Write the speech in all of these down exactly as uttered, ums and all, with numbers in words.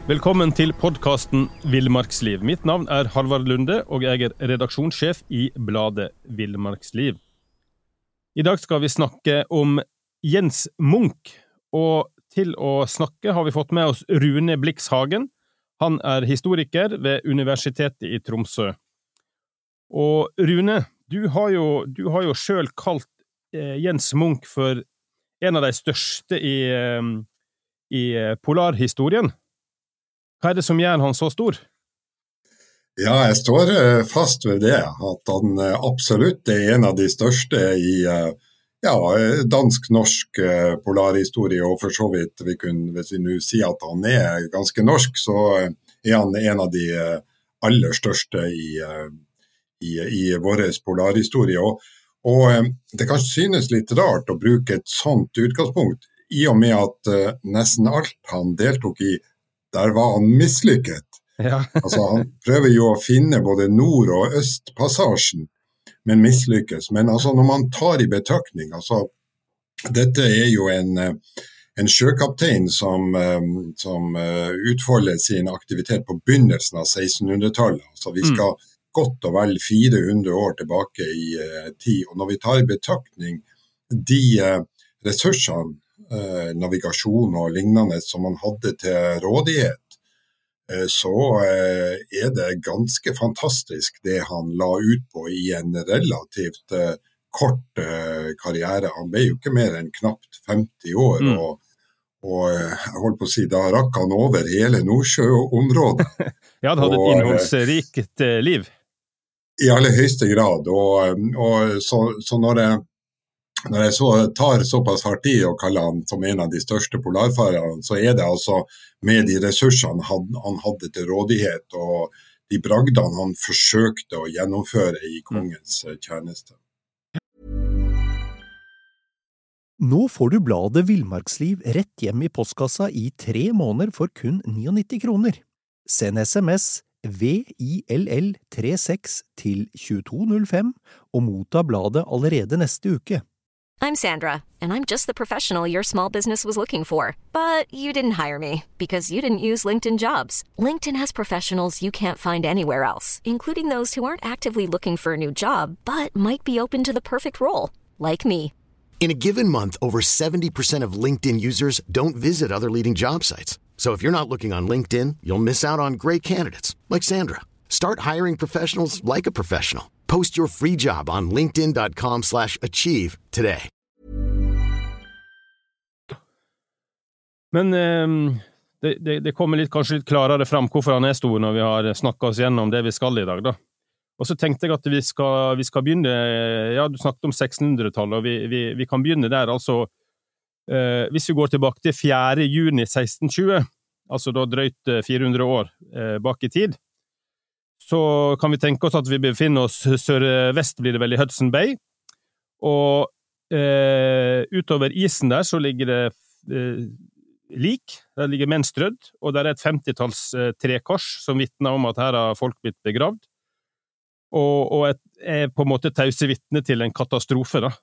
Velkommen til podcasten Villmarksliv. Mitt navn er Halvard Lunde, og jeg er redaksjonssjef i bladet Villmarksliv. I dag skal vi snakke om Jens Munk, og til å snakke har vi fått med oss Rune Blix Hagen. Han er historiker ved Universitetet i Tromsø. Og Rune, du har jo, du har jo selv kalt eh, Jens Munk for en av de største i, eh, i polarhistorien. Hva er det som gjør han så stor? Ja, jeg står fast ved det, at han absolutt er en av de største i ja, dansk-norsk polarhistorie, og for så vidt, vi kunne, hvis vi nå sier at han er ganske norsk, så er han en av de aller største i, i, i vår polarhistorie. Og, og det kan synes litt rart å bruke et sånt utgangspunkt, i og med at nesten alt han deltok i, der var han mislykket. Ja. Altså, han prøver jo å finne både nord- og østpassasjen, men mislykkes. Men altså, når man tar i betraktning, altså, dette er jo en, en sjøkaptein som, som utfolder sin aktivitet på begynnelsen av sekstenhundretallet. Altså, vi skal mm. godt og vel fire hundre år tilbake i uh, tid. Og når vi tar i betraktning de uh, ressursene, navigasjon og lignende som man hadde til rådighet, så er det ganske fantastisk det han la ut på i en relativt kort karriere. Han ble jo ikke mer enn knapt femti år, mm. og, og jeg holdt på å si, da rakk han over hele Nordsjø-området. Ja, det hadde et innholdsrikt liv. I aller høyeste grad, og, og så, så når jeg Når jeg så tar såpass hardt i og kaller han som en av de største polarfarerne, så er det altså med de ressursene han, han hadde til rådighet, og de bragdene han forsøkte å gjennomføre i kongens tjeneste. Nå får du bladet Villmarksliv rett hjem i postkassa i tre måneder for kun nittini kroner. Send sms V I L L tre seks til to to null fem og motta bladet allerede neste uke. I'm Sandra, and I'm just the professional your small business was looking for. But you didn't hire me, because you didn't use LinkedIn Jobs. LinkedIn has professionals you can't find anywhere else, including those who aren't actively looking for a new job, but might be open to the perfect role, like me. In a given month, over seventy percent of LinkedIn users don't visit other leading job sites. So if you're not looking on LinkedIn, you'll miss out on great candidates, like Sandra. Start hiring professionals like a professional. Post your free job on linkedin.com slash achieve today. Men um, det, det, det kommer litt, kanskje litt klarere fram hvorfor han er stor når vi har snakket oss gjennom det vi skal i dag, da. Og så tenkte jeg at vi skal, vi skal begynne, ja, du snakket om sekstenhundretallet, og vi, vi, vi kan begynne der, altså, uh, hvis vi går tilbake til fjerde juni seksten tjue, altså da drøyt fire hundre år uh, bak i tid, så kan vi tenke oss at vi befinner oss sør-vest, blir det vel i Hudson Bay, og uh, utover isen der så ligger det uh, lik, der ligger menn strødd, og der er et femtitalls uh, trekors som vittner om at her har folk blitt begravd, og, og et, er på en måte tause vittne til en katastrofe, da.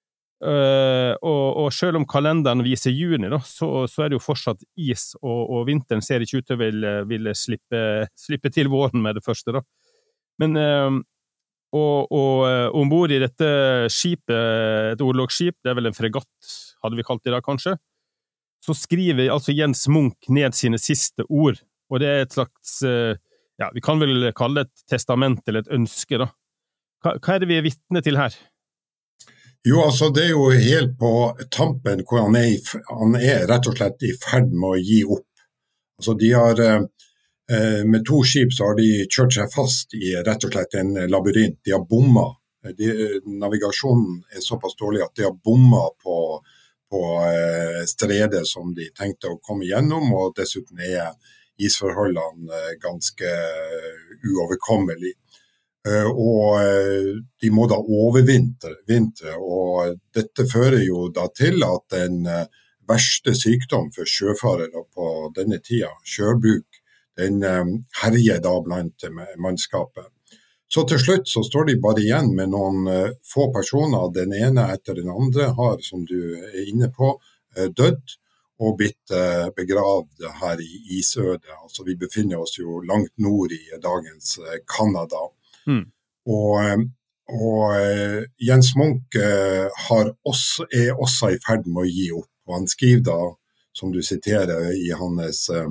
Uh, og, og selv om kalenderen viser juni, da, så, så er det jo fortsatt is, og, og vinteren ser ikke ut til å ville, ville slippe, slippe til våren med det første, da. Men uh, og, og uh, ombord i dette skipet, et orlogsskip, det er vel en fregatt, hadde vi kalt det da kanskje, så skriver altså Jens Munk ned sine siste ord, og det er et slags, uh, ja, vi kan vel kalle det et testament eller et ønske, da. Hva, hva er det vi er vittne til her? Jo, altså det er jo helt på tampen hvor han er, i, han er rett og slett i ferd med å gi opp. Altså de har, eh, med to skip så har de kjørt seg fast i rett og slett en labyrint. De har bommet. De, navigasjonen er såpass dårlig at de har bommet på, på eh, stredet som de tenkte å komme gjennom, og dessuten er isforholdene ganske uoverkommelige. Uh, og uh, de må da overvintre, vintre, og dette fører jo da til at den uh, verste sykdom for sjøfarere på denne tida, sjøbruk, den um, herjer da blant mannskapet. Så til slutt så står de bare igjen med noen uh, få personer, den ene etter den andre har, som du er inne på, uh, dødd, og blitt uh, begravd her i isødet. Altså, vi befinner oss jo langt nord i dagens uh, Kanada. Mm. Og, og uh, Jens Munch uh, har også, er også i ferd med å gi opp. Og han skriver da, som du siterer i hans uh,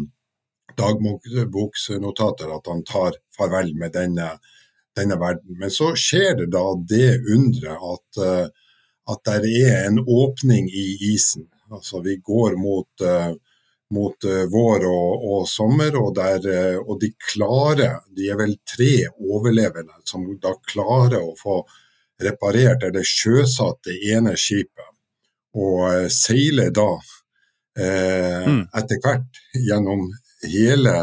dagboksnotater, at han tar farvel med denne, denne verden. Men så skjer det da det undre at, uh, at det er en åpning i isen. Altså vi går mot, uh, mot uh, vår og, og sommer, og, der, uh, og de klarer, de er vel tre overlevende som da klarer å få reparert eller sjøsatt det ene skipet, og uh, seiler da uh, mm. etter hvert gjennom hele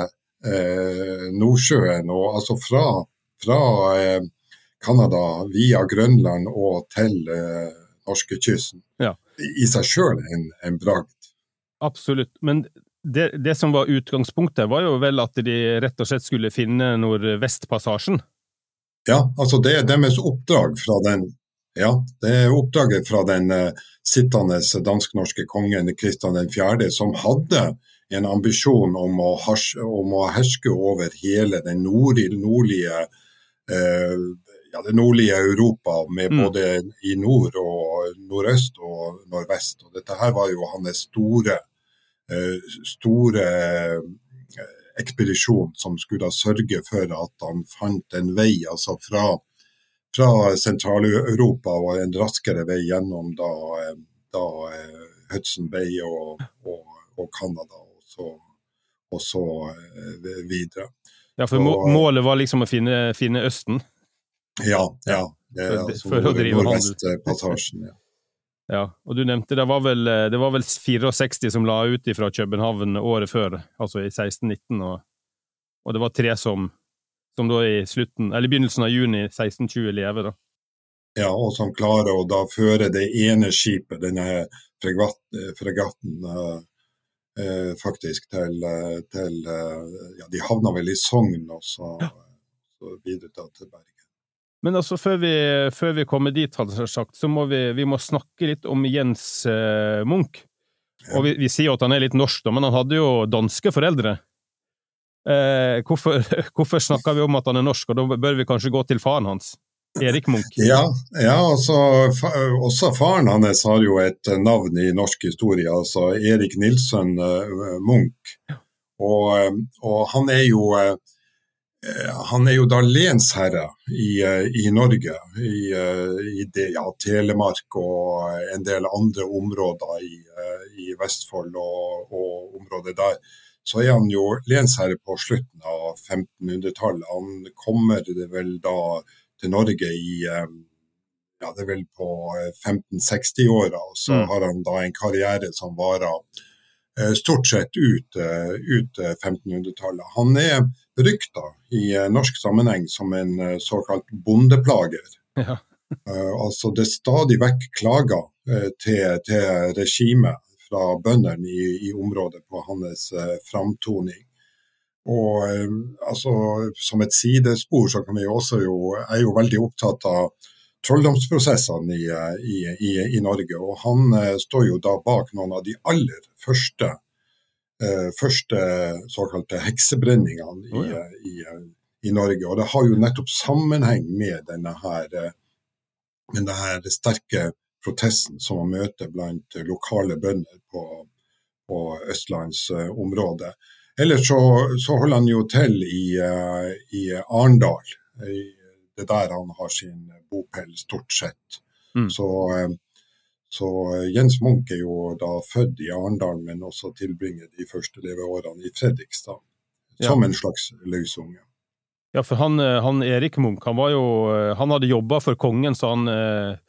uh, Nordsjøen, og altså fra, fra uh, Kanada via Grønland og til uh, norske kysten. Ja. I seg selv en, en bragd. Absolutt, men det, det som var utgangspunktet var jo vel at de rett og slett skulle finne Nordvestpassasjen. Ja, altså det er deres oppdrag fra den, ja, det er oppdraget fra den uh, sittende dansk-norske kongen Kristian den fjerde, som hadde en ambisjon om å, hars, om å herske over hele den nordlige, nordlige uh, ja, det nordlige Europa, med mm. både i nord og nordøst og nordvest. Og dette her var jo hans store, uh, store uh, ekspedisjon som skulle da sørge for at han fant en vei, altså fra, fra Sentral-Europa og en raskere vei gjennom da, da uh, Hudson Bay og, og, og Canada, og så, og så uh, videre. Ja, for må, målet var liksom å finne, finne Østen? Ja, ja. Det er for, altså for å drive Nordvestpassasjen, ja. Ja, og du nevnte, det var vel, det var vel sekstifire som la ut fra København året før, altså i seksten nitten, og, og det var tre som, som da i slutten, eller begynnelsen av juni seksten tjue lever da. Ja, og som klarer å da føre det ene skipet, denne fregatt, fregatten, uh, uh, faktisk til, uh, til uh, ja, de havna vel i Sogn, og så, ja. så videre til Bergen. Men altså, før vi, før vi kommer dit, hadde jeg sagt, så må vi, vi må snakke litt om Jens eh, Munch. Ja. Og vi, vi sier at han er litt norsk, da, men han hadde jo danske foreldre. Eh, hvorfor, hvorfor snakker vi om at han er norsk, og da bør vi kanskje gå til faren hans, Erik Munch? Ja, ja altså, fa, også faren hans har jo et navn i norsk historie, altså Erik Nilsson uh, Munch. Ja. Og, og han er jo... Uh, Han er jo da lensherre i, i Norge, i, i det, ja, Telemark og en del andre områder i, i Vestfold og, og området der. Så er han jo lensherre på slutten av femtenhundretallet. Han kommer det vel da til Norge i, ja, det er vel på femten seksti-åra, og så mm. har han da en karriere som varer stort sett ut, ut femtenhundretallet. Han er rykta i norsk sammenheng som en såkalt bondeplager. Ja. uh, altså det er stadig vekk klager uh, til, til regimet fra bønderne i, i området på hans uh, framtoning. Og uh, altså, som et sidespor så kan vi også jo, er jo veldig opptatt av trolldomsprosessene i, i, i, i Norge, og han uh, står jo da bak noen av de aller første, uh, første såkalte heksebrenningene i, oh, ja. i, i Norge, og det har jo nettopp sammenheng med denne her, med denne her sterke protesten som man møter blant lokale bønder på, på Østlands uh, område. Ellers så, så holder han jo til i, uh, i Arendal, i det der han har sin bopel stort sett. Mm. Så, så Jens Munch er jo da født i Arendal, men også tilbringer de første leveårene i Fredrikstad, som ja. en slags løsunge. Ja, for han, han Erik Munch, han var jo, han hadde jobbet for kongen, så han,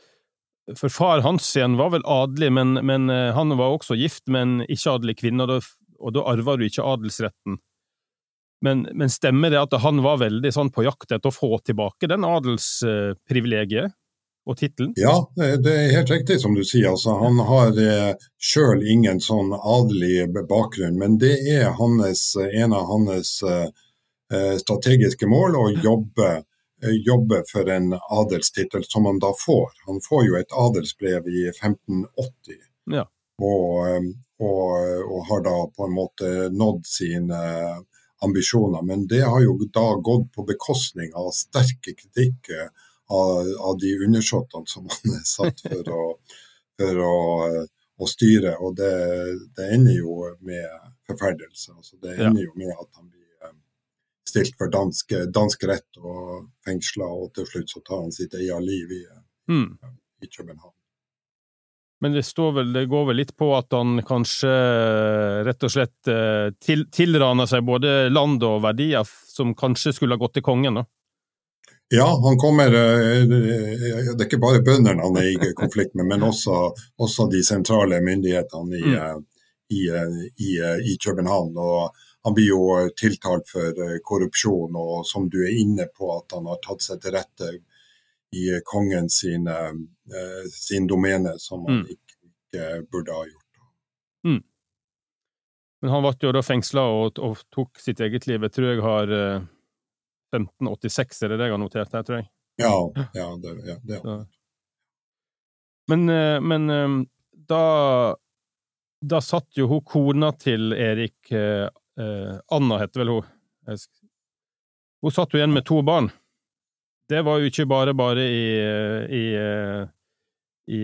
for far hans igjen var vel adelig, men, men han var også gift med en ikke-adelig kvinne, og da, og da arver du ikke adelsretten. Men, men stemmer det at han var veldig sånn på jakt etter å få tilbake den adelsprivilegiet og titelen? Ja, det er helt riktig som du sier. Altså, han har eh, selv ingen sånn adelig bakgrunn, men det er hans, en av hans eh, strategiske mål å jobbe, eh, jobbe for en adelstitel som han da får. Han får jo et adelsbrev i femten åtti. Ja. Og, og, og har da på en måte nådd sine ambisjoner, men det har jo da gått på bekostning av sterke kritikk av, av de undersåttene som han er satt for å, for å, å styre, og det, det ender jo med forferdelse. Altså det ender ja. jo med at han blir stilt for dansk, dansk rett og fengslet, og til slutt så tar han sitt eget liv i, mm. i København. Men det, står vel, det går vel litt på at han kanskje rett og slett til, tilraner seg både land og verdier som kanskje skulle ha gått til kongen, da? Ja, han kommer, det er ikke bare bønderne han er i konflikt med, men også, også de sentrale myndighetene i, mm. i, i, i København, og han blir jo tiltalt for korrupsjon, og som du er inne på at han har tatt seg til rette i kongen sin, sin domene, som han mm. ikke, ikke burde ha gjort. Mm. Men han var jo da fengslet og, og tok sitt eget liv. Jeg tror jeg har femten åttiseks, er det det jeg har notert her, tror jeg? Ja, ja, det, ja, det er Men, men da, da satt jo hun kona til Erik Uh, Anna heter vel hun. Hun satt jo igjen med to barn. Det var jo ikke bare bare i, i, i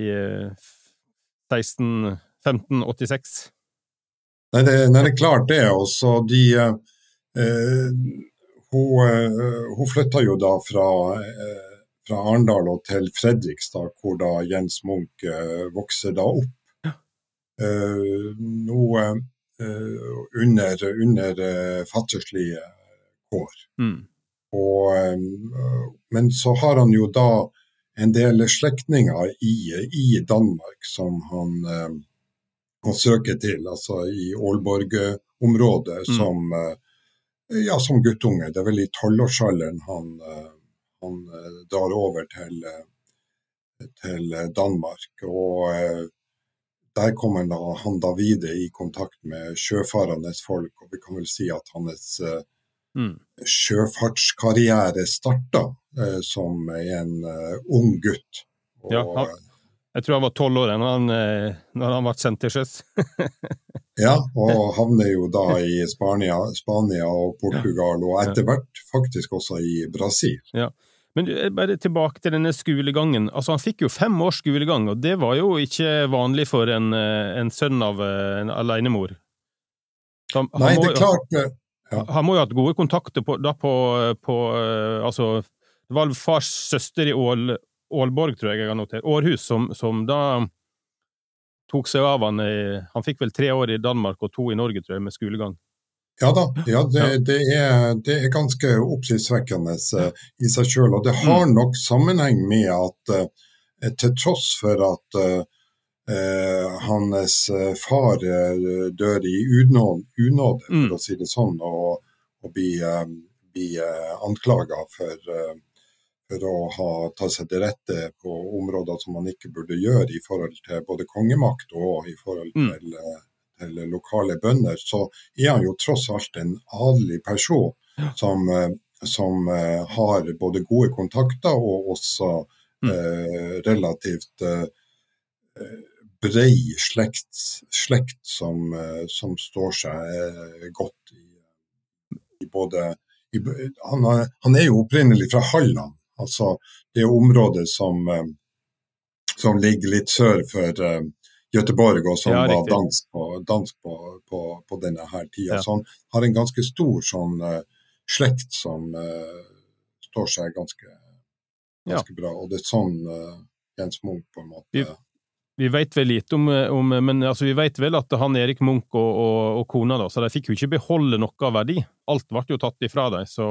seksten femten åttiseks. Nei, det, nei, det er klart det. Også de, uh, hun, uh, hun flyttet jo da fra, uh, fra Arendal til Fredrikstad, hvor da Jens Munch uh, vokser da opp. Uh, nå Uh, under, under uh, fattigslige kår. Mm. Og, um, men så har han jo da en del slektninger i, i Danmark som han, um, han søker til, altså i Aalborg-området, mm. som, uh, ja, som guttunge. Det er vel i tolvårsalderen han, uh, han uh, drar over til, uh, til Danmark, og uh, der kommer da, han da videre i kontakt med sjøfarendes folk, og vi kan vel si at hans uh, mm. sjøfartskarriere startet uh, som en uh, ung gutt. Og, ja, han, jeg tror han var tolv år når han, uh, når han var sendt til sjøs. Ja, og havner jo da i Spania, Spania og Portugal, og etter hvert faktisk også i Brasil. Ja. Men bare tilbake til denne skolegangen. Altså, han fikk jo fem års skolegang, og det var jo ikke vanlig for en, en sønn av en alenemor. Han, Nei, han må, det er klart. Ja. Han må jo ha hatt gode kontakter på, da på, på altså, det var fars søster i Ål, Aalborg, tror jeg jeg har notert, Århus, som, som da tok seg av han. Han fikk vel tre år i Danmark og to i Norge, tror jeg, med skolegang. Ja da, ja, det, det, er, det er ganske oppsiktsvekkende uh, i seg selv, og det har nok sammenheng med at uh, til tross for at uh, uh, hans far uh, dør i unåde, unåde for mm. å si det sånn, og, og blir uh, bli, uh, anklaget for, uh, for å ha tatt seg til rette på områder som man ikke burde gjøre i forhold til både kongemakt og i forhold til mm. uh, eller lokale bønder, så er han jo tross alt en adelig person som, som uh, har både gode kontakter og også uh, mm. relativt uh, bred slekt, slekt som, uh, som står seg uh, godt i, i både i, han, er, han er jo opprinnelig fra Halland, altså det området som, uh, som ligger litt sør for uh, Göteborg, og som ja, var dansk, på, dansk på, på, på denne her tida. Ja. Så han har en ganske stor sånn uh, slekt som uh, står seg ganske, ganske ja. bra, og det er sånn uh, Jens Munch på en måte. Vi, vi vet vel litt om, om men altså, vi vet vel at han Erik Munch og, og, og kona da, så de fikk jo ikke beholde noe av verdi. Alt ble jo tatt ifra dem, så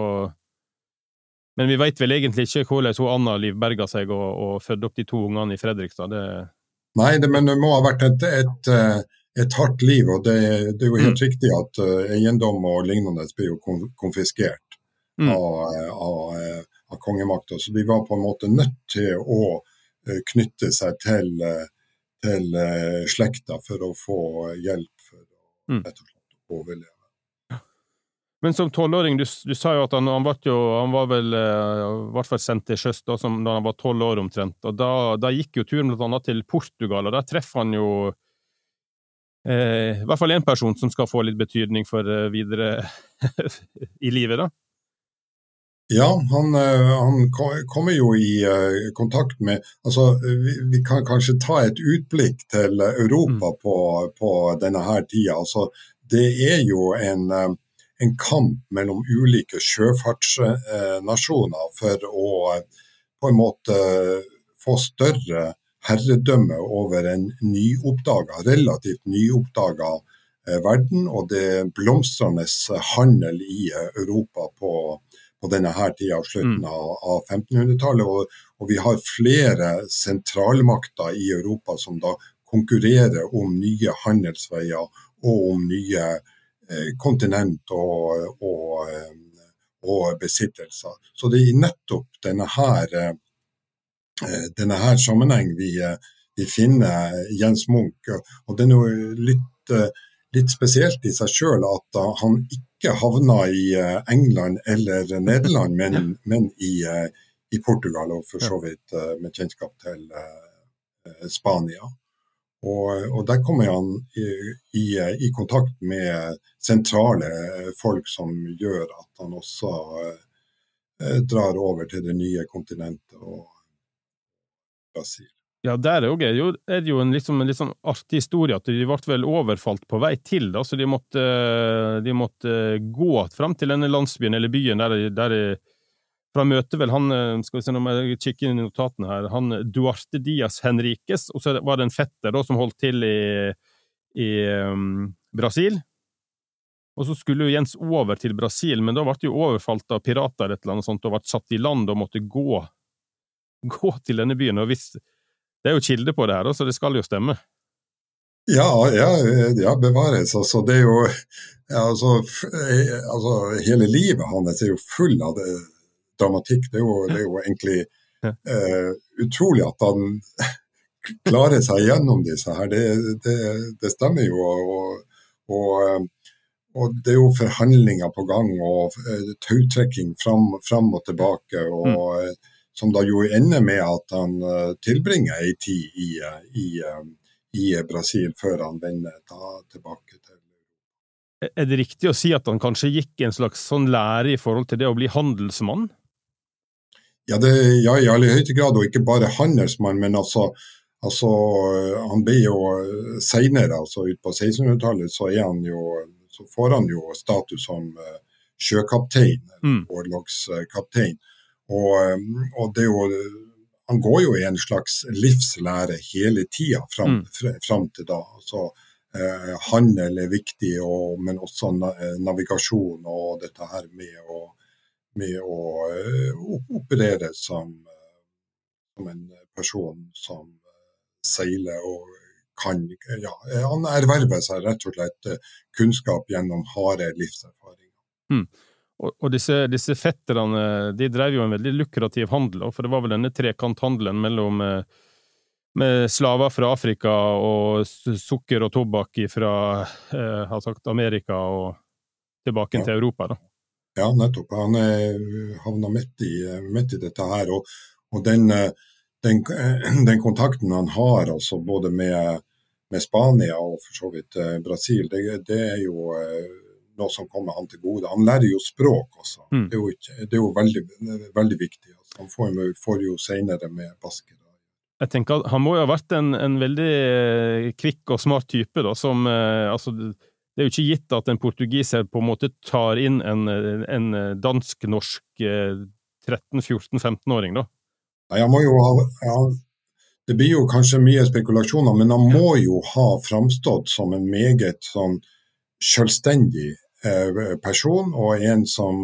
men vi vet vel egentlig ikke hvordan hun Anna Liv berga seg og, og fødde opp de to ungene i Fredrikstad. Det Nei, det, men det må ha vært et, et, et hardt liv, og det, det er jo helt mm. riktig at uh, eiendom og lignende blir jo konfiskert mm. av, av, av kongemakta, så de var på en måte nødt til å uh, knytte seg til, uh, til uh, slekta for å få hjelp for å rett og slett overleve. Men som tolvåring, du, du sa jo at han, han, var, jo, han var vel uh, i hvert fall sendt til sjøs da, som, da han var tolv år omtrent, og da, da gikk jo turen blant annet til Portugal, og der treffer han jo eh, i hvert fall en person som skal få litt betydning for eh, videre i livet da. Ja, han, han kommer jo i uh, kontakt med, altså vi, vi kan kanskje ta et utblikk til Europa mm. på, på denne her tida. Altså, det er jo en, en kamp mellom ulike sjøfartsnasjoner for å på en måte få større herredømme over en nyoppdaget, relativt nyoppdaget uh, verden, og det blomstrende handel i Europa på på denne her tida av slutten mm. av, av femtenhundretallet, og, og vi har flere sentralmakter i Europa som da konkurrerer om nye handelsveier og om nye eh, kontinent og, og, eh, og besittelser. Så det er nettopp denne her, eh, denne her sammenheng vi, vi finner Jens Munch, og det er noe litt eh, litt spesielt i seg selv at uh, han ikke havna i uh, England eller Nederland, men, men i, uh, i Portugal, og for så vidt uh, med kjennskap til uh, Spania. Og, og der kommer han i, i, i kontakt med sentrale folk som gjør at han også uh, drar over til det nye kontinentet og Brasil. Ja, der er jo, er det jo en, liksom, en litt sånn artig historie at de ble vel overfalt på vei til, da, så de måtte, de måtte gå frem til denne landsbyen eller byen der, der fra møtet vel han, skal vi se når jeg kikker inn i notatene her, han Duarte Dias Henriques, og så var det en fetter da, som holdt til i, i um, Brasil, og så skulle jo Jens over til Brasil, men da ble de jo overfalt av pirater et eller annet sånt, og ble satt i land og måtte gå, gå til denne byen, og hvis det er jo kilde på det her, så det skal jo stemme. Ja, ja, ja bevares. Altså, det er jo, ja, altså, altså, hele livet hans er jo full av det, dramatikk. Det er jo, det er jo egentlig uh, utrolig at han klarer seg gjennom disse her. Det, det, det stemmer jo, og, og, og det er jo forhandlinger på gang, og uh, tautrekking fram, fram og tilbake, og mm. som da jo ender med at han uh, tilbringer en tid i, uh, i, uh, i Brasil før han vender da, tilbake til. Er det riktig å si at han kanskje gikk en slags sånn lære i forhold til det å bli handelsmann? Ja, det, ja i aller høyeste grad, og ikke bare handelsmann, men altså, altså han ble jo senere, altså ut på sekstenhundretallet, så, er han jo, så får han jo status som uh, sjøkaptein, mm. årlagskaptein. Og, og det er jo, han går jo i en slags livslære hele tiden frem, mm. frem til da. Altså, eh, handel er viktig, og, men også navigasjon og dette her med å, med å uh, operere som, som en person som seiler og kan, ja, han erverver seg rett og slett kunnskap gjennom harde livserfaringer. Mm. Og, og disse, disse fetterne, de drev jo en veldig lukrativ handel, for det var vel denne trekanthandelen mellom med slaver fra Afrika og sukker og tobakk fra eh, har sagt Amerika og tilbake ja. Til Europa da. Ja, nettopp. Han er havnet midt i, midt i dette her, og, og den, den, den kontakten han har, altså både med, med Spania og for så vidt Brasil, det, det er jo noe som kommer han til gode. Han lærer jo språk også. Mm. Det er jo, ikke, det er jo veldig, veldig viktig. Altså, han får, får jo senere med basker. Jeg tenker at han må jo ha vært en, en veldig kvikk og smart type da, som, altså, det er jo ikke gitt at en portugiser på en måte tar inn en, en dansk-norsk tretten, fjorten, femten-åring da. Nei, han må jo ha, ja, det blir jo kanskje mye spekulasjoner, men han må jo ha framstått som en meget sånn selvstendig person, og en som,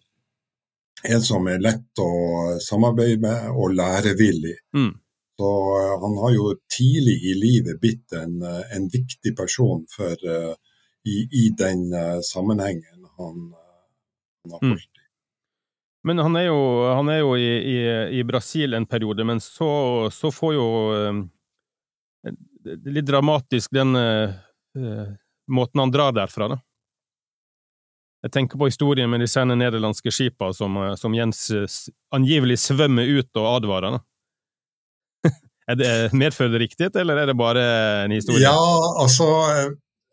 en som er lett å samarbeide med og lærevillig. Mm. Så han har jo tidlig i livet blitt en, en viktig person for, uh, i, i den uh, sammenhengen han, uh, han har holdt i. Mm. Men han er jo, han er jo i, i, i Brasil en periode, men så, så får jo uh, litt dramatisk den uh, måten han drar derfra da. Jeg tenker på historien med de sene nederlandske skipa som, som Jens angivelig svømmer ut og advarer. Er det medfører det riktighet, eller er det bare en historie? Ja, altså,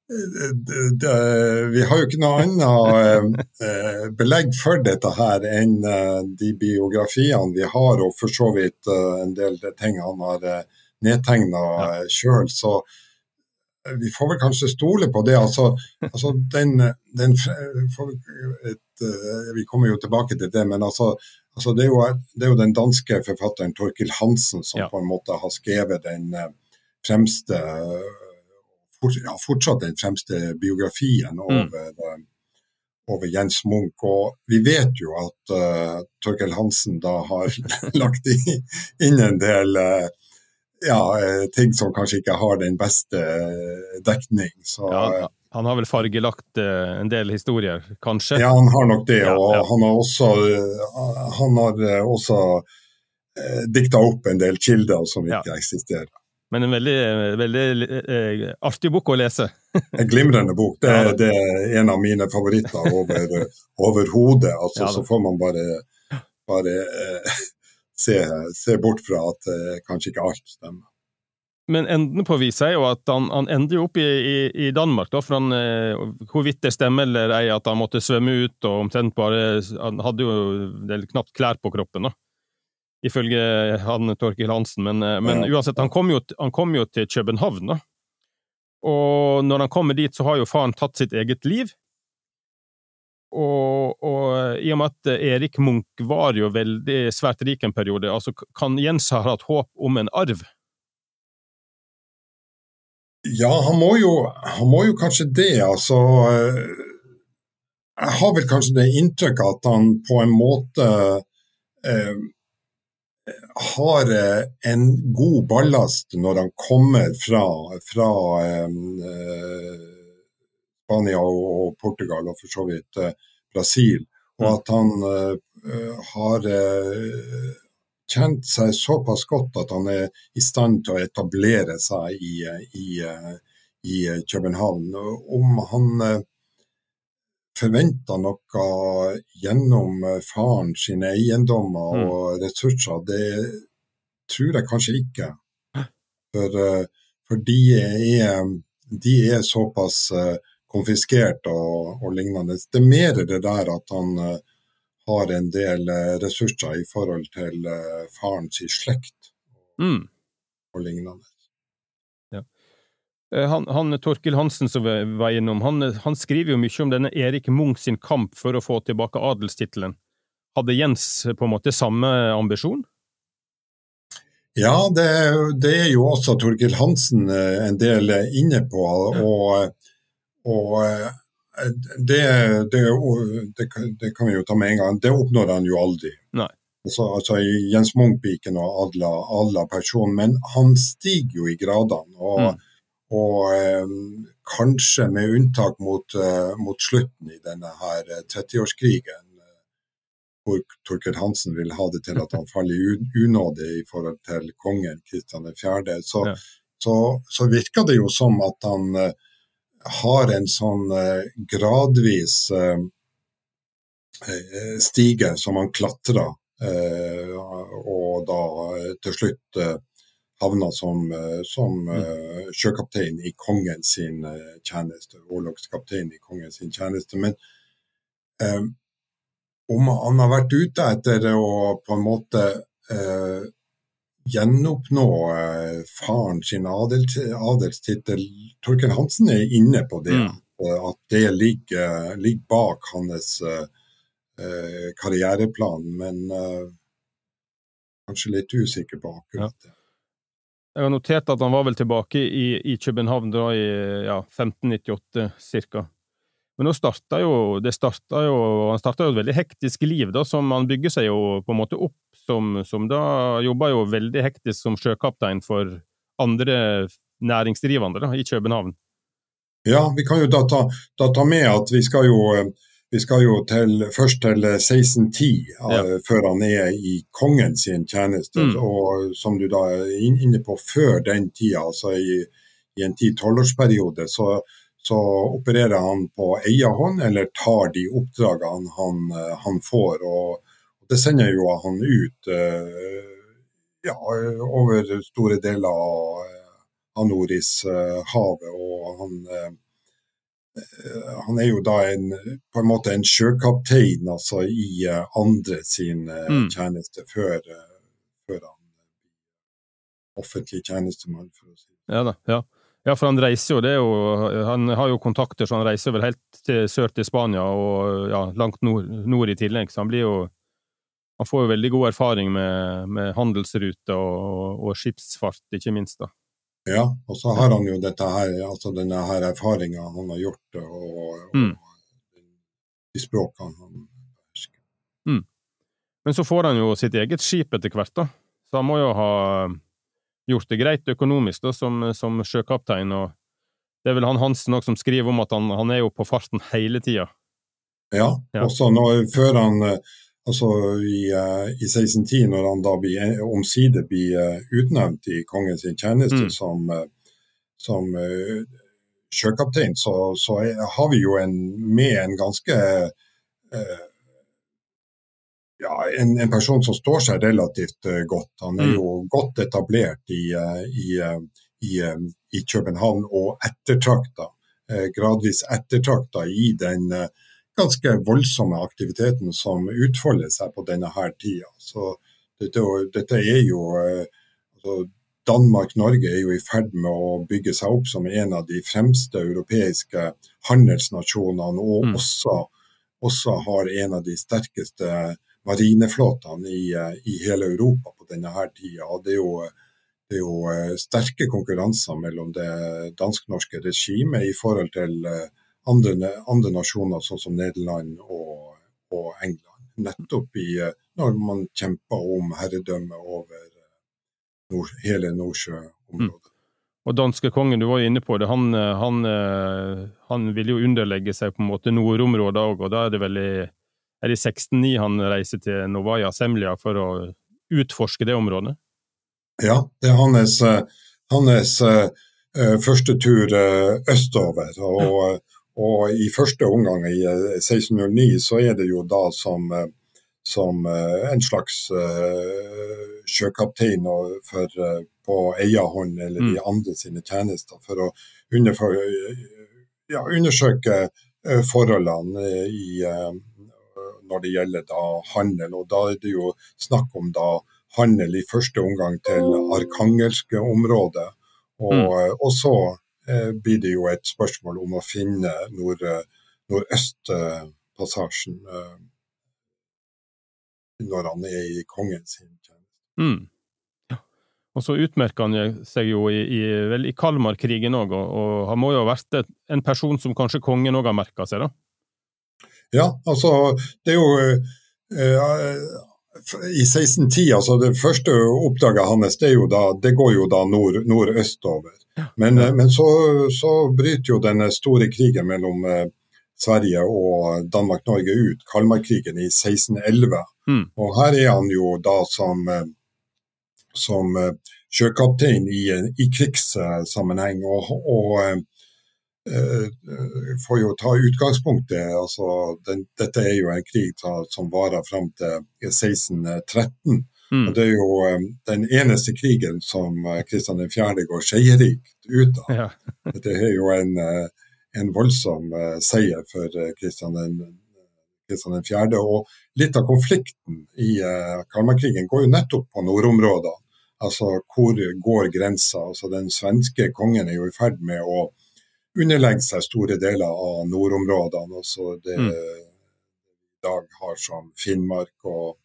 Det, det, vi har jo ikke noe annet eh, belegg for dette her enn eh, de biografiene vi har, og for så vidt eh, en del ting han har eh, nedtegnet ja. selv, så vi får vel kanskje stole på det. Altså, altså den, den et, vi kommer jo tilbake til det, men altså, altså det, er jo, det er jo den danske forfatteren Torkild Hansen som ja. på en måte har skrevet den fremste ja, fortsatt den fremste biografien over, mm. over Jens Munch, og vi vet jo at uh, Torkild Hansen da har lagt inn en del uh, ja, ting som kanskje ikke har den beste uh, dekning. Så, ja, han har vel fargelagt uh, en del historier, kanskje? Ja, han har nok det, ja, og ja. han har også, uh, han har også uh, diktet opp en del kilder som ikke ja. eksisterer. Men en veldig, veldig eh, artig bok å lese. En glimrende bok. Det, ja. det er en av mine favoritter over, over hodet. Altså, ja, så får man bare, bare eh, se, se bort fra at eh, kanskje ikke alt stemmer. Men enden på viset er jo at han, han ender jo opp i, i, i Danmark, da, for han, eh, hvorvidt det stemmer eller ei at han måtte svømme ut, og omtrent bare, han hadde jo del knapt klær på kroppen, da. Ifølge han Torkild Hansen, men, men uansett, han kom, jo, han kom jo til København, da. Og når han kommer dit, så har jo faren tatt sitt eget liv. Og, og i og med at Erik Munch var jo veldig svært rik en periode, altså kan Jens ha hatt håp om en arv? Ja, han må jo, han må jo kanskje det, altså. Jeg har vel kanskje det inntrykk at han på en måte eh, har en god ballast når han kommer fra, fra eh, Spania og Portugal og for så vidt eh, Brasil, og at han eh, har eh, kjent seg såpass godt at han er i stand til å etablere seg i, i, i København. Om han eh, forventer noe gjennom faren sine eiendommer og mm. ressurser, det tror jeg kanskje ikke. For, for de, er, de er såpass konfiskert og, og lignende. Det er mer det der at han har en del ressurser i forhold til farens slekt mm. og lignende. Han, han Torkild Hansen som vi var innom, han, han skriver jo mye om denne Erik Munch sin kamp for å få tilbake adelstittelen. Hadde Jens på en måte samme ambisjon? Ja, det, det er jo også Torkild Hansen en del inne på, og, og det, det, det, det kan vi jo ta med en gang. Det oppnår han jo aldri. Nei. Altså, altså Jens Munch blir ikke noe adla, adla person, men han stiger jo i gradene, og mm. Og eh, kanskje med unntak mot, eh, mot slutten i denne her trettiårskrigen, eh, hvor Torkild Hansen vil ha det til at han faller i unåde i forhold til kongen Kristian den fjerde, så, ja. så, så virker det jo som at han eh, har en sånn eh, gradvis eh, stige som han klatrer, eh, og da eh, til slutt eh, havna som, som uh, sjøkaptein i kongen sin uh, tjeneste, orlogskaptein i kongen sin tjeneste. Men um, om han har vært ute etter å på en måte uh, gjenoppnå uh, faren sin adel, adelstittel, Torkild Hansen er inne på det, mm. uh, at det ligger, ligger bak hans uh, uh, karriereplan, men uh, kanskje litt usikker på akkurat det. Ja. Jeg har notert at han var vel tilbake i, i København da i ja, femten nittiåtte cirka. Men nå startet jo, det startet jo, han startet jo et veldig hektisk liv da, som han bygger seg jo på en måte opp, som, som da jobber jo veldig hektisk som sjøkaptein for andre næringsdrivende da, i København. Ja, vi kan jo da ta, da ta med at vi skal jo... Vi skal jo til, først til seksten ti, ja. uh, før han er i kongen sin tjeneste, mm. og som du da er inne på før den tida, altså i, i en ti-tolv-årsperiode, så, så opererer han på egen hånd, eller tar de oppdragene han, uh, han får, og det sender jo han ut uh, ja, over store deler av, av Nordishavet, og han... Uh, han er jo da en, på en måte en sjøkaptein, altså i uh, andre sin uh, mm. tjeneste, før, uh, før han offentlig tjenestemann, for å si. Ja da, ja. Ja, for han reiser jo, det er jo, han har jo kontakter, så han reiser vel helt til sør til Spania, og ja, langt nord, nord i tillegg, så han blir jo, han får jo veldig god erfaring med, med handelsruter og, og skipsfart, ikke minst da. Ja, og så har han jo dette her, altså denne her erfaringen han har gjort, og, og mm. de språkene han husker. Mm. Men så får han jo sitt eget skip etter hvert da, så han må jo ha gjort det greit økonomisk da, som, som sjøkaptein, og det er vel han Hansen også som skriver om at han, han er jo på farten hele tiden. Ja, ja. Også når, før han, altså i, i seksten ti, når han da blir, omsider blir utnevnt i kongens tjeneste mm. som, som sjøkaptein, så, så har vi jo en, med en ganske eh, Ja, en, en person som står seg relativt uh, godt. Han er jo mm. godt etablert i, uh, i, uh, i, uh, i København og ettertrakta, uh, gradvis ettertrakta i den uh, ganske voldsomme aktiviteten som utfolder seg på denne her tida. Så dette, dette er jo, uh, altså Danmark-Norge er jo i ferd med å bygge seg opp som en av de fremste europeiske handelsnasjonene, og mm. også, også har en av de sterkeste marineflåtene i, i hele Europa på denne her tida, og det er jo, det er jo sterke konkurranser mellom det dansk-norske regimet i forhold til andre, andre nasjoner, sånn som Nederland og, og England, nettopp i, når man kjemper om herredømme over nord, hele Nordsjøområdet. Mm. Og danske kongen, du var jo inne på det, han, han, han vil jo underlegge seg på en måte nordområdet også, og da er det veldig Er det i seksten ni han reiser til Novaya Zemlya for å utforske det området? Ja, det er hans, hans uh, første tur uh, østover, og, ja. og i første omgang i seksten null ni så er det jo da som, uh, som uh, en slags uh, sjøkaptein for, uh, på eierhånd eller mm. de andre sine tjenester for å underfor, ja, undersøke uh, forholdene i uh, når det gjelder da handel, og da er det jo snakk om da handel i første omgang til arkangelske områder, og, mm. og så eh, blir det jo et spørsmål om å finne nord, nordøstpassasjen eh, når han er i kongens tjeneste. Mm. Ja. Og så utmerker han seg jo i, i, vel, i Kalmarkrigen også, og, og han må jo ha vært en person som kanskje kongen også har merket seg da? Ja, altså, det er jo uh, i seksten ti, altså det første oppdraget hans, det, er jo da, det går jo da nord, nordøstover. Men, ja. men så, så bryter jo denne store krigen mellom uh, Sverige og Danmark-Norge ut, Kalmarkrigen i seksten elleve. Mm. Og her er han jo da som, uh, som uh, sjøkaptein i, i krigssammenheng, og, og uh, Uh, får jo ta utgangspunktet, altså den, dette er jo en krig ta, som varer frem til seksten tretten, mm. og det er jo um, den eneste krigen som uh, Kristian den fjerde går seierrikt ut av. Ja. Det er jo en, uh, en voldsom uh, seier for uh, Kristian den, Kristian den fjerde, og litt av konflikten i uh, Kalmarkrigen går jo nettopp på nordområdene, altså hvor går grensa, altså den svenske kongen er jo i ferd med å underlegge seg store deler av nordområdene, altså det mm. i dag har som Finnmark og,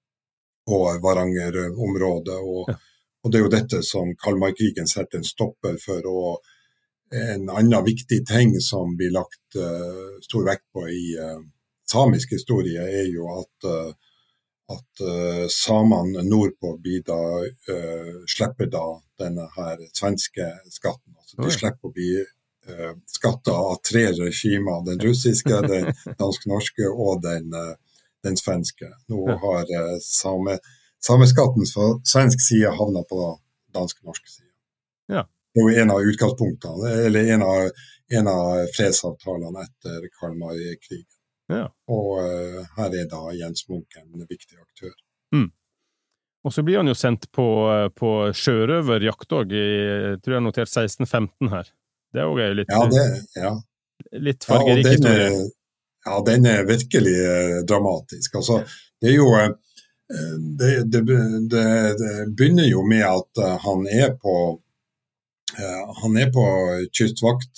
og Varangerområdet, og, ja. og det er jo dette som Kalmarkrigen setter en stopper for, og en annen viktig ting som blir lagt uh, stor vekt på i uh, samisk historie er jo at, uh, at uh, samene nordpå blir da, uh, slipper da denne her svenske skatten, altså de slipper å bli Uh, skatter av tre regimer, den russiske, den dansk-norske og den, uh, den svenske. Nå ja. har uh, same, sameskatten fra svensk side havnet på dansk-norsk side. Ja. Det er jo en av utgangspunktene, eller en av, en av fredsavtalene etter Kalmarkrigen. Ja. Og uh, her er da Jens Munch en viktig aktør. Mm. Og så blir han jo sendt på, på sjørøverjakt også, i, jeg tror jeg har notert seksten femten her. Det er jo litt, ja, det, ja. litt fargerik ja, historie. Er, ja, den er virkelig eh, dramatisk. Altså, det er jo eh, det, det, det, det begynner jo med at uh, han er på uh, han er på kystvakt.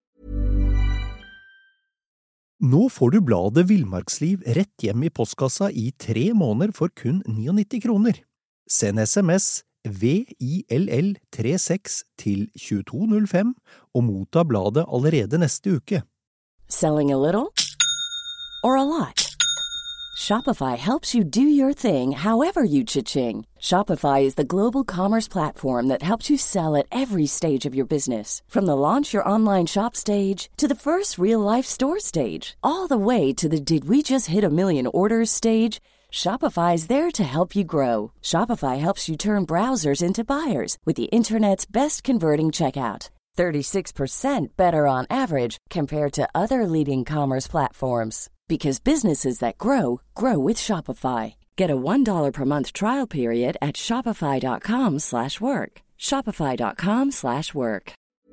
Nå får du bladet Villmarksliv rett hjem i postkassa i tre måneder for kun nittini kroner. Send sms V I L L tre seks til to to null fem og motta bladet allerede neste uke. Selling a little or a lot? Shopify helps you do your thing however you cha-ching. Shopify is the global commerce platform that helps you sell at every stage of your business. From the launch your online shop stage to the first real-life store stage, all the way to the did we just hit a million orders stage. Shopify is there to help you grow. Shopify helps you turn browsers into buyers with the internet's best converting checkout. thirty-six percent better on average compared to other leading commerce platforms. Because businesses that grow, grow with Shopify. Get a one dollar per month trial period at shopify.com slash work. Shopify.com slash work.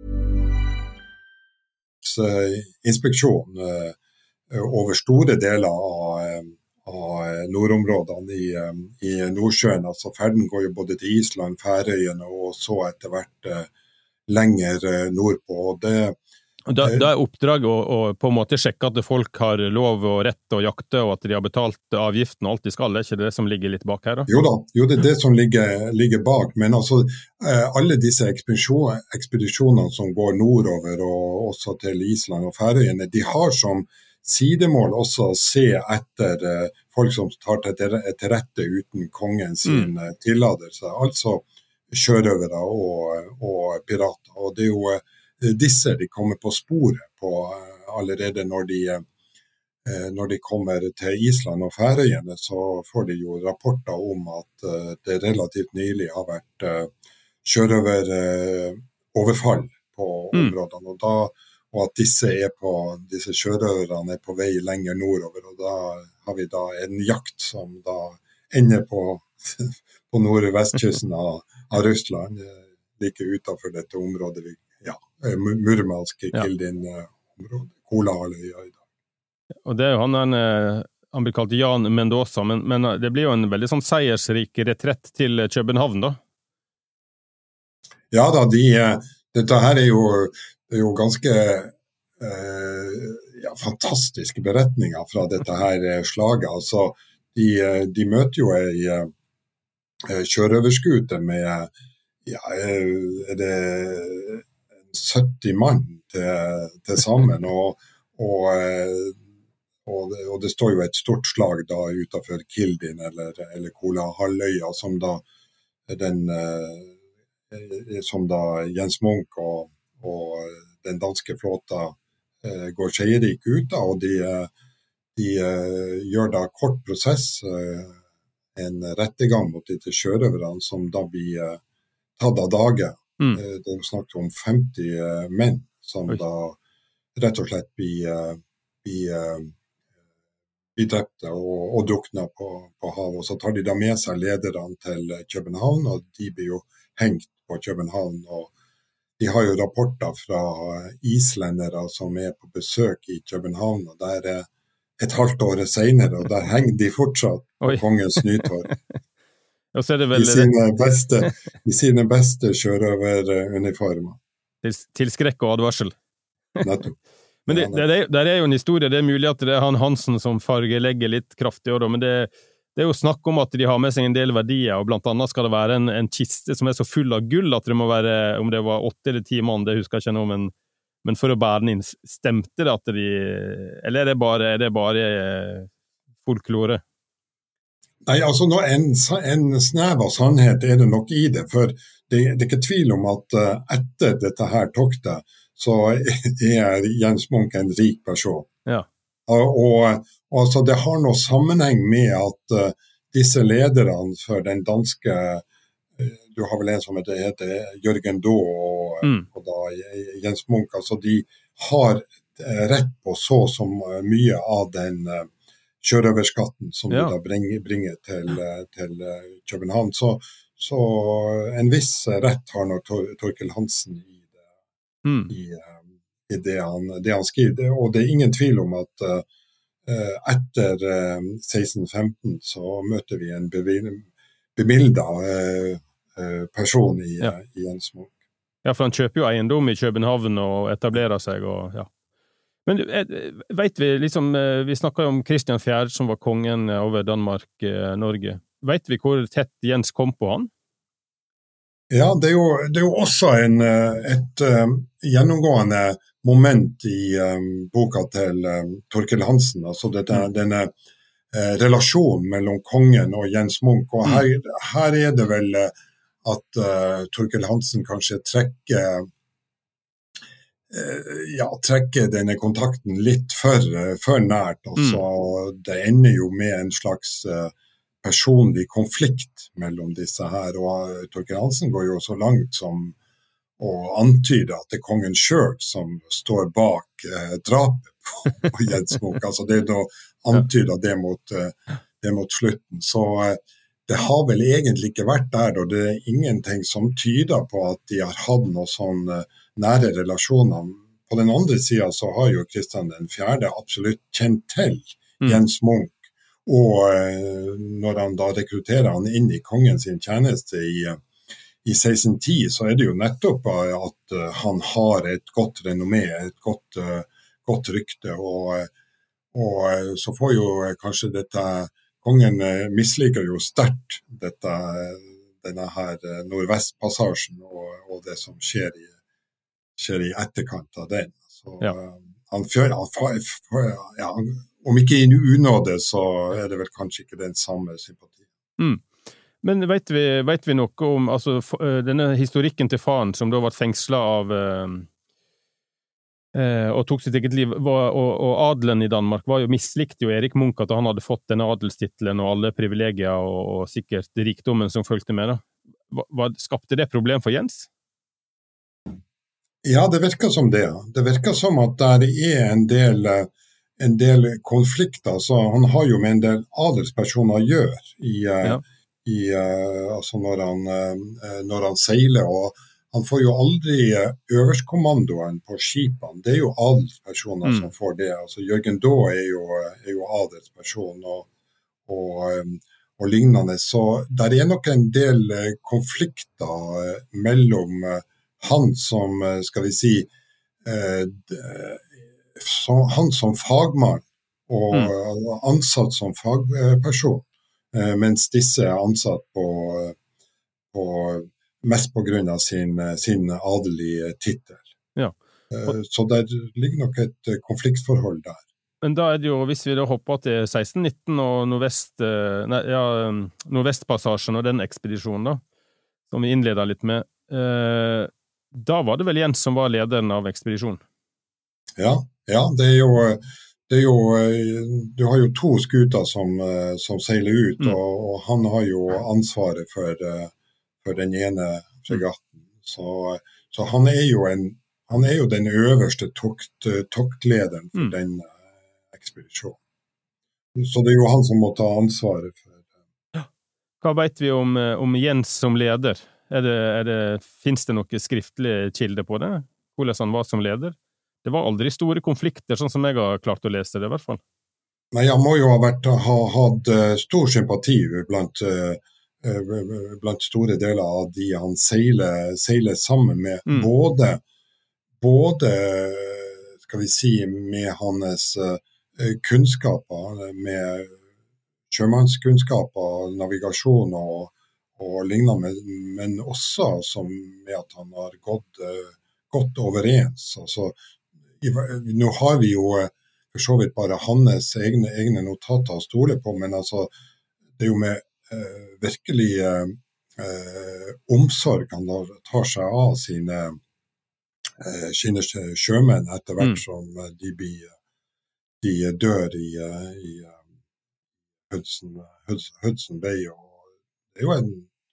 Inspeksjon over store deler av, av nordområdene i, i Nordsjøen. Altså ferden går jo både til Island, Færøyene og så etter hvert lenger nordpå. Og det Da, da er oppdraget å, å på en måte sjekke at folk har lov og rett å jakte, og at de har betalt avgiften og alt de skal. Er ikke det som ligger litt bak her da? Jo da, jo det er det som ligger, ligger bak. Men altså, alle disse ekspedisjon, ekspedisjonene som går nordover og også til Island og Færøyene, de har som sidemål også å se etter folk som tar til, til rette uten kongen sin mm. tilladelse. Altså sjørøvere og, og pirater. Og det er jo disse de kommer på sporet på allerede når de, når de kommer til Island og Færøyene, så får de jo rapporter om at det relativt nylig har vært sjørøver overfall på områdene, og, da, og at disse, er på, disse sjørøverne er på vei lenger nordover, og da har vi da en jakt som da ender på, på nordvestkysten av, av Russland, like utenfor dette området vi ja, Murmansk, Kildin-området, Kolahalvøya i dag. Og det er jo han, en, han blir kalt Jan Mendoza, men, men det blir jo en veldig sånn seiersrik retrett til København da? Ja da, de, dette her er jo, det er jo ganske eh, ja, fantastiske beretninger fra dette her slaget. Altså, de, de møter jo en sjørøverskute med ja, er det sytti mann til, til sammen, og, og, og, det, og det står jo et stort slag da utenfor Kildin eller, eller Kolahalvøya, som da den som da Jens Munk og, og den danske flåta eh, går seierik ut av, og de, de eh, gjør da kort prosess, eh, en rettegang mot disse sjørøverne som da blir eh, tatt av dage. Mm. Det er snakket om femti uh, menn som Oi. Da rett og slett blir, uh, blir, uh, blir drepte og, og drukner på, på havet. Og så tar de da med seg lederne til København, og de blir jo hengt på København. Og de har jo rapporter fra islendere som er på besøk i København, og der er et halvt år senere, og der henger de fortsatt på Oi. Kongens Nytorv. Og så er det vel... I sine beste, i sine beste sjørøveruniformer. Til, til skrekk og advarsel. Nettopp. Men det, det, det er jo en historie, det er mulig at det er han Hansen som fargelegger litt kraftig, men det, det er jo snakk om at de har med seg en del verdier, og blant annet skal det være en, en kiste som er så full av gull at det må være, om det var åtte eller ti mann, det husker jeg ikke noe, men, men for å bære den inn, stemte det at de... Eller er det bare, er det bare folklore? Nei, altså nå, en, en snev av sannhet er det nok i det, for det, det er ikke tvil om at uh, etter dette her toktet, så er Jens Munk en rik person. Ja. Og, og, og altså, det har noe sammenheng med at uh, disse lederne for den danske, uh, du har vel en som heter, heter Jørgen Daa og, mm. og da Jens Munk, altså de har uh, rett på så som mye av den uh, sjørøverskatten som ja. De da bringer, bringer til, til København. Så, så en viss rett har nok Tor, Torkel Hansen i, det, mm. i, i det han, det han skriver. Og det er ingen tvil om at uh, etter uh, seksten femten så møter vi en bemilda uh, uh, person i, ja. uh, i Jens Munch. Ja, for han kjøper jo eiendom i København og etablerer seg, og ja. Men vet vi, liksom, vi snakket om Kristian den fjerde som var kongen over Danmark, Norge. Vet vi hvor tett Jens kom på han? Ja, det er jo, det er jo også en, et uh, gjennomgående moment i um, boka til um, Torkel Hansen, altså dette, mm. denne uh, relasjonen mellom kongen og Jens Munch, og her, her er det vel uh, at uh, Torkel Hansen kanskje trekker uh, ja, trekker denne kontakten litt for, uh, for nært, altså mm. det ender jo med en slags uh, personlig konflikt mellom disse her, og uh, Torkel Hansen går jo så langt som å antyde at det er kongen selv som står bak uh, drapet på, på Jens Munch, altså det er da antydet det mot, uh, det mot slutten, så uh, det har vel egentlig ikke vært der, og det er ingenting som tyder på at de har hatt noen sånne nære relasjoner. På den andre siden så har jo Kristian den fjerde absolutt kjent til mm. Jens Munch, og eh, når han da rekrutterer han inn i kongen sin tjeneste i, i seksten ti, så er det jo nettopp at uh, han har et godt renommé, et godt, uh, godt rykte, og, og så får jo kanskje dette kongen misliker jo sterkt dette, denne her nordvestpassasjen og, og det som skjer i, skjer i etterkant av den. Så ja. han fører, han, ja, om ikke i unåde, så er det vel kanskje ikke den samme sympatien. Mm. Men vet vi, vet vi noe om altså, denne historikken til faren som da ble fengslet av Eh, og tok sitt eget liv, var, og, og adelen i Danmark var jo mislikt jo Erik Munch at han hadde fått denne adelstitlen og alle privilegier og, og sikkert rikdommen som følte med da. Hva, hva, skapte det problem for Jens? Ja, det virker som det. Det virker som at der er en del, en del konflikter, så han har jo med en del adelspersoner å gjøre i, ja. i, altså når, han, når han seiler, og han får jo aldri øverstkommandoen på skipene. Det er jo adelspersoner mm. som får det. Altså Jørgen Daa er jo, er jo adelsperson og, og, og lignende. Så der er nok en del konflikter mellom han som, skal vi si, han som fagmann og mm. ansatt som fagperson, mens disse er ansatt på, på mest på grunn av sin, sin adelige titel. Ja. Så det ligger nok et konfliktforhold der. Men da er det jo, hvis vi da hopper til seksten nitten og nordvest, nei, ja, nordvestpassasjen og den ekspedisjonen da, som vi innleder litt med, eh, da var det vel Jens som var lederen av ekspedisjonen? Ja, ja det er jo, det er jo du har jo to skuter som, som seiler ut, mm. og, og han har jo ansvaret for for den ene fregatten. Så, så han er jo en, han er jo den øverste tokt, toktlederen for mm. den uh, ekspedisjonen. Så det er jo han som må ta ansvaret for det. Hva vet vi om, om Jens som leder? Er det, er det, finnes det noen skriftlige kilder på det? Hvordan han var som leder? Det var aldri store konflikter, sånn som jeg har klart å lese det i hvert fall. Nei, han må jo ha, vært, ha hatt stor sympati blant uh, blant store deler av de han seiler, seiler sammen med, mm. både, både, skal vi si, med hans uh, kunnskaper, med sjømannskunnskaper, navigasjon og, og lignende, men også som med at han har gått, uh, gått overens. Altså, i, nå har vi jo uh, for så vidt bare hans egne, egne notater å stole på, men altså, det er jo med Uh, virkelig uh, uh, omsorg han tar seg av sine, uh, sine sjømenn etter hvert mm. som uh, de, blir, de dør i, uh, i uh, Hudson, Hudson, Hudson Bay. Og det er jo en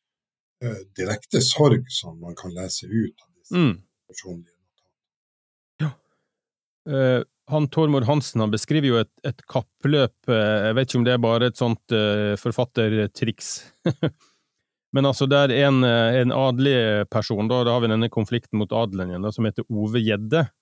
uh, direkte sorg som man kan lese ut av disse mm. personlige notater. Ja. Uh. Han Tormod Hansen, han beskriver jo et, et kappløp, jeg vet ikke om det er bare et sånt uh, forfattertriks, men altså der en, en adelig person, da, da har vi denne konflikten mot adelen igjen, da, som heter Ove Gjedde,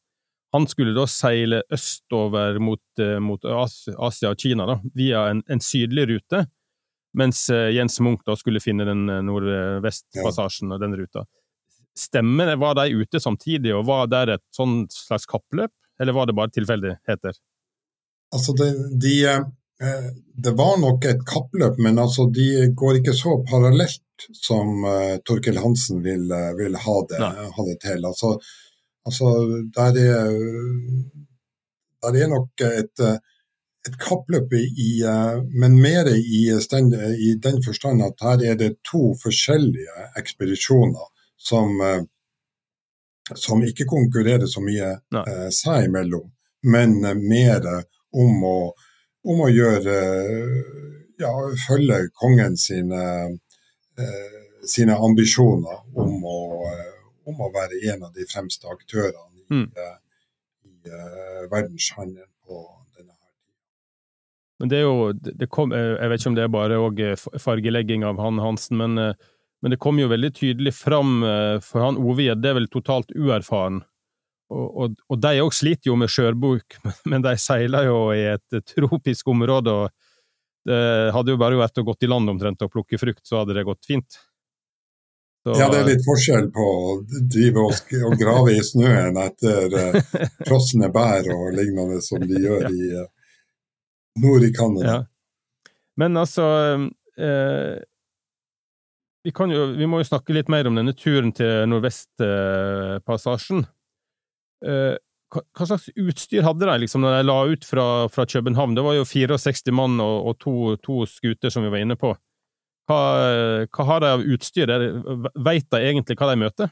han skulle da seile østover mot, mot Asia og Kina da, via en, en sydlig rute, mens Jens Munch da skulle finne den nordvestpassasjen og den ruta. Stemmer det? Var de ute samtidig, og var det et sånn slags kappløp, eller var det bare tilfeldigheter? Altså, det, de, det var nok et kappløp, men altså, de går ikke så parallelt som uh, Torkel Hansen vil, vil ha, det, ha det til. Altså, altså der, er, der er nok et, et kappløp i, uh, men mer i, stand, i den forstand at her er det to forskjellige ekspedisjoner som, uh, som ikke konkurrerer så mye uh, seg imellom, men uh, mer om å, om å gjøre, ja, følge kongen sine, uh, sine ambisjoner om å, uh, om å være en av de fremste aktørene i, mm. uh, i uh, verdenshandelen på denne her tiden. Men det er jo, det kom, jeg vet ikke om det er bare også fargelegging av han Hansen, men, men det kom jo veldig tydelig fram, for han Ove Gjedde er vel totalt uerfaren, og, og, og de også sliter jo med skjørbuk, men de seiler jo i et tropisk område, og det hadde jo bare vært å gått i land omtrent og plukke frukt, så hadde det gått fint. Så, ja, det er litt forskjell på å drive og, og grave i snøen etter uh, krossende bær og lignende som de gjør i uh, nord i Canada. Ja. Men altså, eh, vi, kan jo, vi må jo snakke litt mer om denne turen til Nordvestpassasjen. Eh, hva, hva slags utstyr hadde de liksom, når de la ut fra, fra København? Det var jo sekstifire mann og, og to, to skuter som vi var inne på. Hva, hva har de av utstyr? Vet de egentlig hva de møter?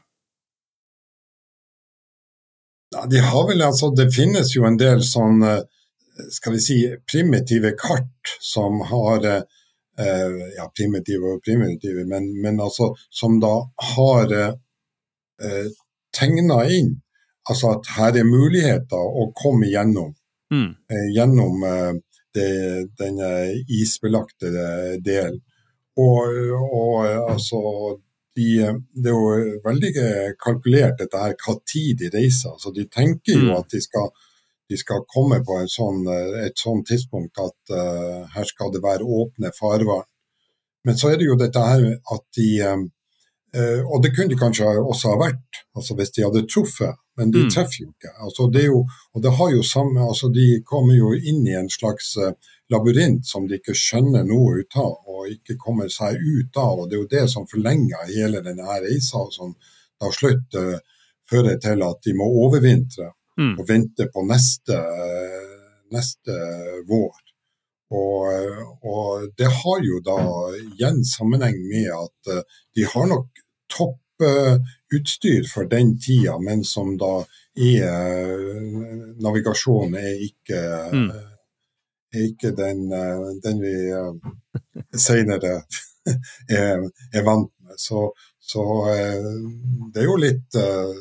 Ja, de har vel, altså, det finnes jo en del sånn, skal vi si, primitive kart som har, eh, ja, primitive og primitive, men, men altså, som da har eh, tegnet inn, altså at her er muligheter å komme gjennom, mm. eh, gjennom eh, det, den isbelagte delen. Og, og altså, de, det er jo veldig kalkulert dette her, hva tid de reiser. Så de tenker jo at de skal, de skal komme på en sånn, et sånn tidspunkt at uh, her skal det være åpne farvann. Men så er det jo dette her at de, uh, og det kunne de kanskje også ha vært, altså hvis de hadde truffet, men de treffer jo ikke. Altså det er jo, og det har jo samme, altså de kommer jo inn i en slags uh, labyrint som de ikke skjønner noe ut av, og ikke kommer seg ut av, og det er jo det som forlenger hele denne her reisa, som da slutt uh, fører til at de må overvintre mm. og vente på neste, uh, neste vår. Og, og det har jo da igjen sammenheng med at uh, de har nok topp uh, utstyr for den tida, men som da er, uh, navigasjonen er ikke... Mm. Uh, ikke den, den vi senere er, er vant med. Så, så det er jo litt,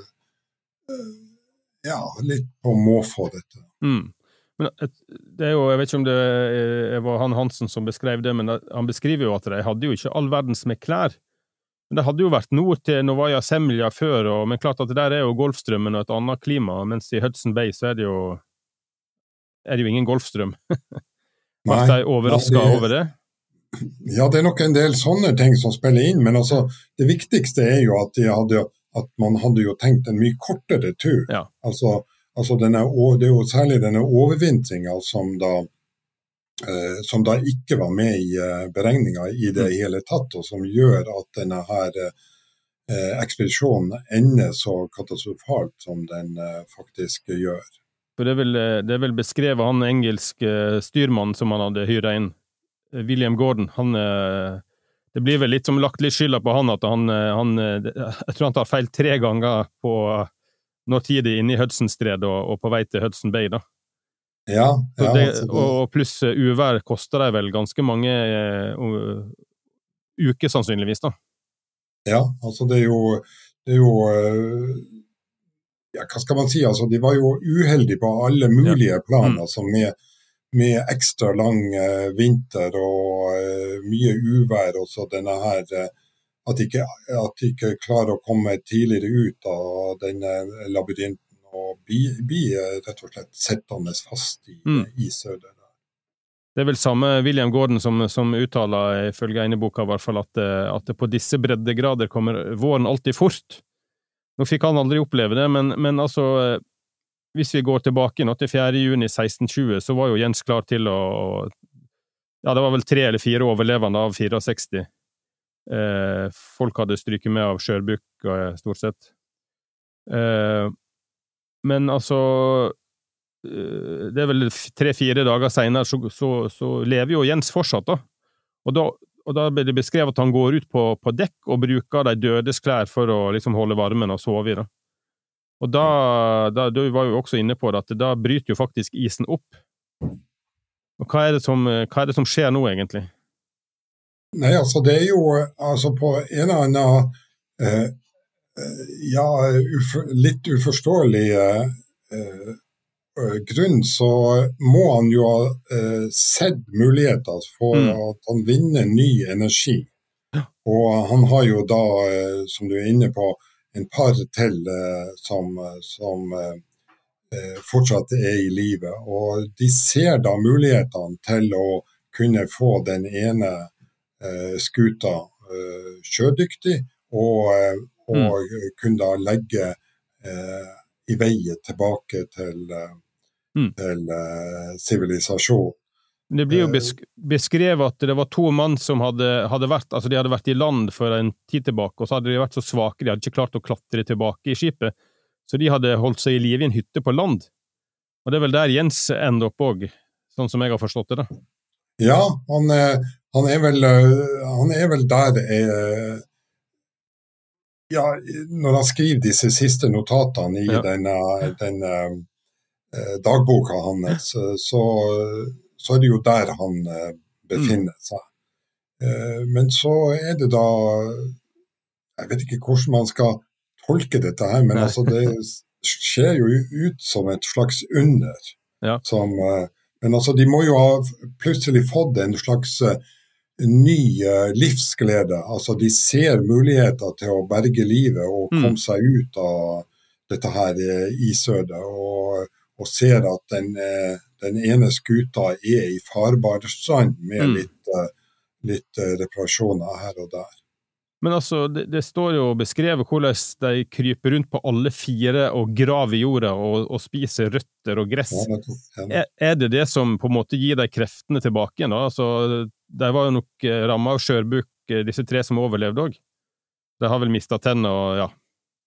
ja, litt på måfå dette. Mm. Men det er jo, jeg vet ikke om det var han Hansen som beskrev det, men han beskriver jo at de hadde jo ikke all verdens med klær. Men det hadde jo vært nord til Novaya Zemlja før, og, men klart at det der er jo Golfstrømmen og et annet klima, mens i Hudson Bay så er det jo er det jo ingen Golfstrøm. Var de overrasket det, over det? Ja, det er nok en del sånne ting som spiller inn, men altså, det viktigste er jo at, de hadde, at man hadde jo tenkt en mye kortere tur. Ja. Altså, altså denne, det er jo særlig denne overvintringen som da, eh, som da ikke var med i eh, beregningen i det mm. hele tatt, og som gjør at denne her eh, ekspedisjonen ender så katastrofalt som den eh, faktisk gjør. For det er, vel, det er vel beskrevet han engelske styrmannen som han hadde hyret inn, William Gordon. Han, det blir vel litt som lagt litt skylda på han, at han, han jeg tror han tar feil tre ganger på når tid er inne i Hudson-stred og, og på vei til Hudson Bay da. Ja, ja. Det, og pluss uvær koster det vel ganske mange uh, uker sannsynligvis da. Ja, altså det er jo, det er jo uh... ja, hva skal man si, altså, de var jo uheldige på alle mulige plan, altså med, med ekstra lang uh, vinter og uh, mye uvær, og så denne her, uh, at, de ikke, at de ikke klarer å komme tidligere ut av denne labyrinten, og blir, blir rett og slett settende fast i mm. isødet. Det er vel samme William Gordon som, som uttaler, ifølge ene boka i hvert fall, at, at det på disse breddegrader kommer våren alltid fort. Nå fikk han aldri oppleve det, men, men altså, hvis vi går tilbake nå til fjerde juni seksten tjue, så var jo Jens klar til å, ja, det var vel tre eller fire overlevende av sekstien. Eh, folk hadde stryket med av skjørbuk stort sett. Eh, men altså, det er vel tre-fire dager senere, så, så, så lever jo Jens fortsatt da. Og da, og da ble det beskrevet at han går ut på, på dekk og bruker de dødes klær for å liksom holde varmen og sove i da. Og da, da, du var jo også inne på det, at da bryter jo faktisk isen opp. Og hva er det som, hva er det som skjer nå egentlig? Nei, altså det er jo altså på en eller annen eh, ja, ufor, litt uforståelig eh, grunn, så må han jo ha eh, sett muligheter for mm. at han vinner ny energi. Ja. Og han har jo da, eh, som du er inne på, en par til eh, som, som eh, fortsatt er i livet. Og de ser da mulighetene til å kunne få den ene eh, skuta eh, sjødyktig, og, eh, og mm. kunne da legge eh, i veien tilbake til eh, Mm. til sivilisasjon. Uh, det blir jo besk- beskrevet at det var to mann som hadde, hadde vært, altså de hadde vært i land for en tid tilbake, og så hadde de vært så svake, de hadde ikke klart å klatre tilbake i skipet, så de hadde holdt seg i live i en hytte på land. Og det er vel der Jens ender opp også, sånn som jeg har forstått det da. Ja, han er, han er, vel, han er vel der eh, ja, når han skriver disse siste notatene i ja. denne, denne dagboka hans, så, så er det jo der han befinner seg. Men så er det da, jeg vet ikke hvordan man skal tolke dette her, men altså det ser jo ut som et slags under. Ja. Som, men altså de må jo ha plutselig fått en slags ny livsglede. Altså de ser muligheter til å berge livet og komme seg ut av dette her isødet, og og ser at den, den ene skuta er i farbar strand med mm. litt, litt reparasjoner her og der. Men altså, det, det står jo beskrevet hvordan de kryper rundt på alle fire og graver i jorda og, og spiser røtter og gress. Ja, ja. Er, er det det som på en måte gir de kreftene tilbake igjen da? Altså, de var jo nok rammet av skjørbuk, disse tre som overlevde også. De har vel mistet tennene og ja.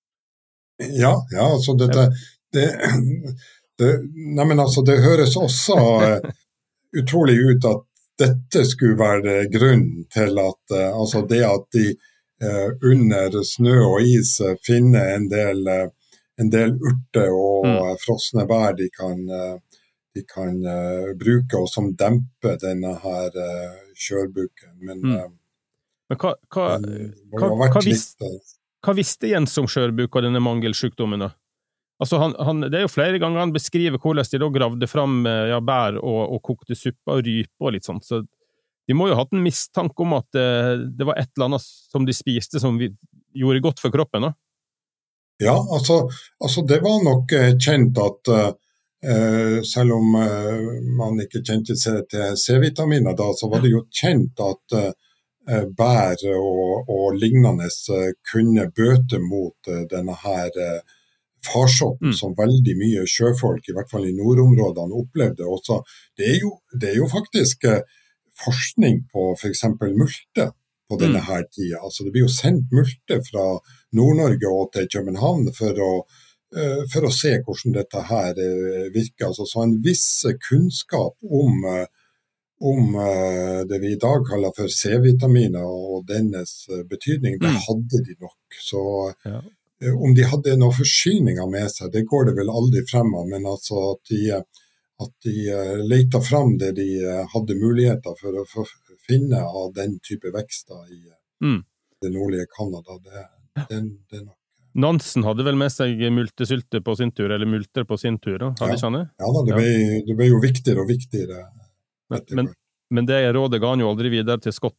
Ja, ja, altså dette... Det, Det, nei, men altså, det høres også uh, utrolig ut at dette skulle være grunnen til at uh, altså det at de uh, under snø og is uh, finner en del, uh, en del urter og mm. uh, frosne bær de kan, uh, de kan uh, bruke, og som demper denne her uh, kjørbuken. Men, mm. uh, men hva, hva, hva, hva, visste, litt, uh, hva visste Jens om kjørbuk og denne mangelsjukdommen da? Altså han, han, det er jo flere ganger han beskriver hvordan de da gravde fram ja, bær og, og kokte suppe og rype og litt sånt, så de må jo ha hatt en mistanke om at det, det var et eller annet som de spiste som vi, gjorde godt for kroppen da? Ja, altså, altså det var nok uh, kjent at uh, selv om uh, man ikke kjente seg til C-vitaminer da, så var det jo kjent at uh, bær og, og lignende uh, kunne bøte mot uh, denne her uh, farsotten mm. som veldig mye sjøfolk, i hvert fall i nordområdene, opplevde også. Det er jo, det er jo faktisk eh, forskning på for eksempel multe på denne her tida. Altså det blir jo sendt multe fra Nord-Norge og til København for å, eh, for å se hvordan dette her eh, virker. Altså, så en viss kunnskap om, eh, om eh, det vi i dag kaller for C-vitaminer og dennes betydning, det hadde de nok. Så ja. Om de hadde noen forsyninger med seg, det går det vel aldri frem av, men altså at de, at de leter frem det de hadde muligheter for å få finne av den type vekster i mm. det nordlige Kanada, det, det, det er nok. Nansen hadde vel med seg multesylte på sin tur, eller multer på sin tur, da? Hadde ja. Ikke ja, da, det, ble, det ble jo viktigere og viktigere. Men, men, men det rådet ga han jo aldri videre til Scott, da?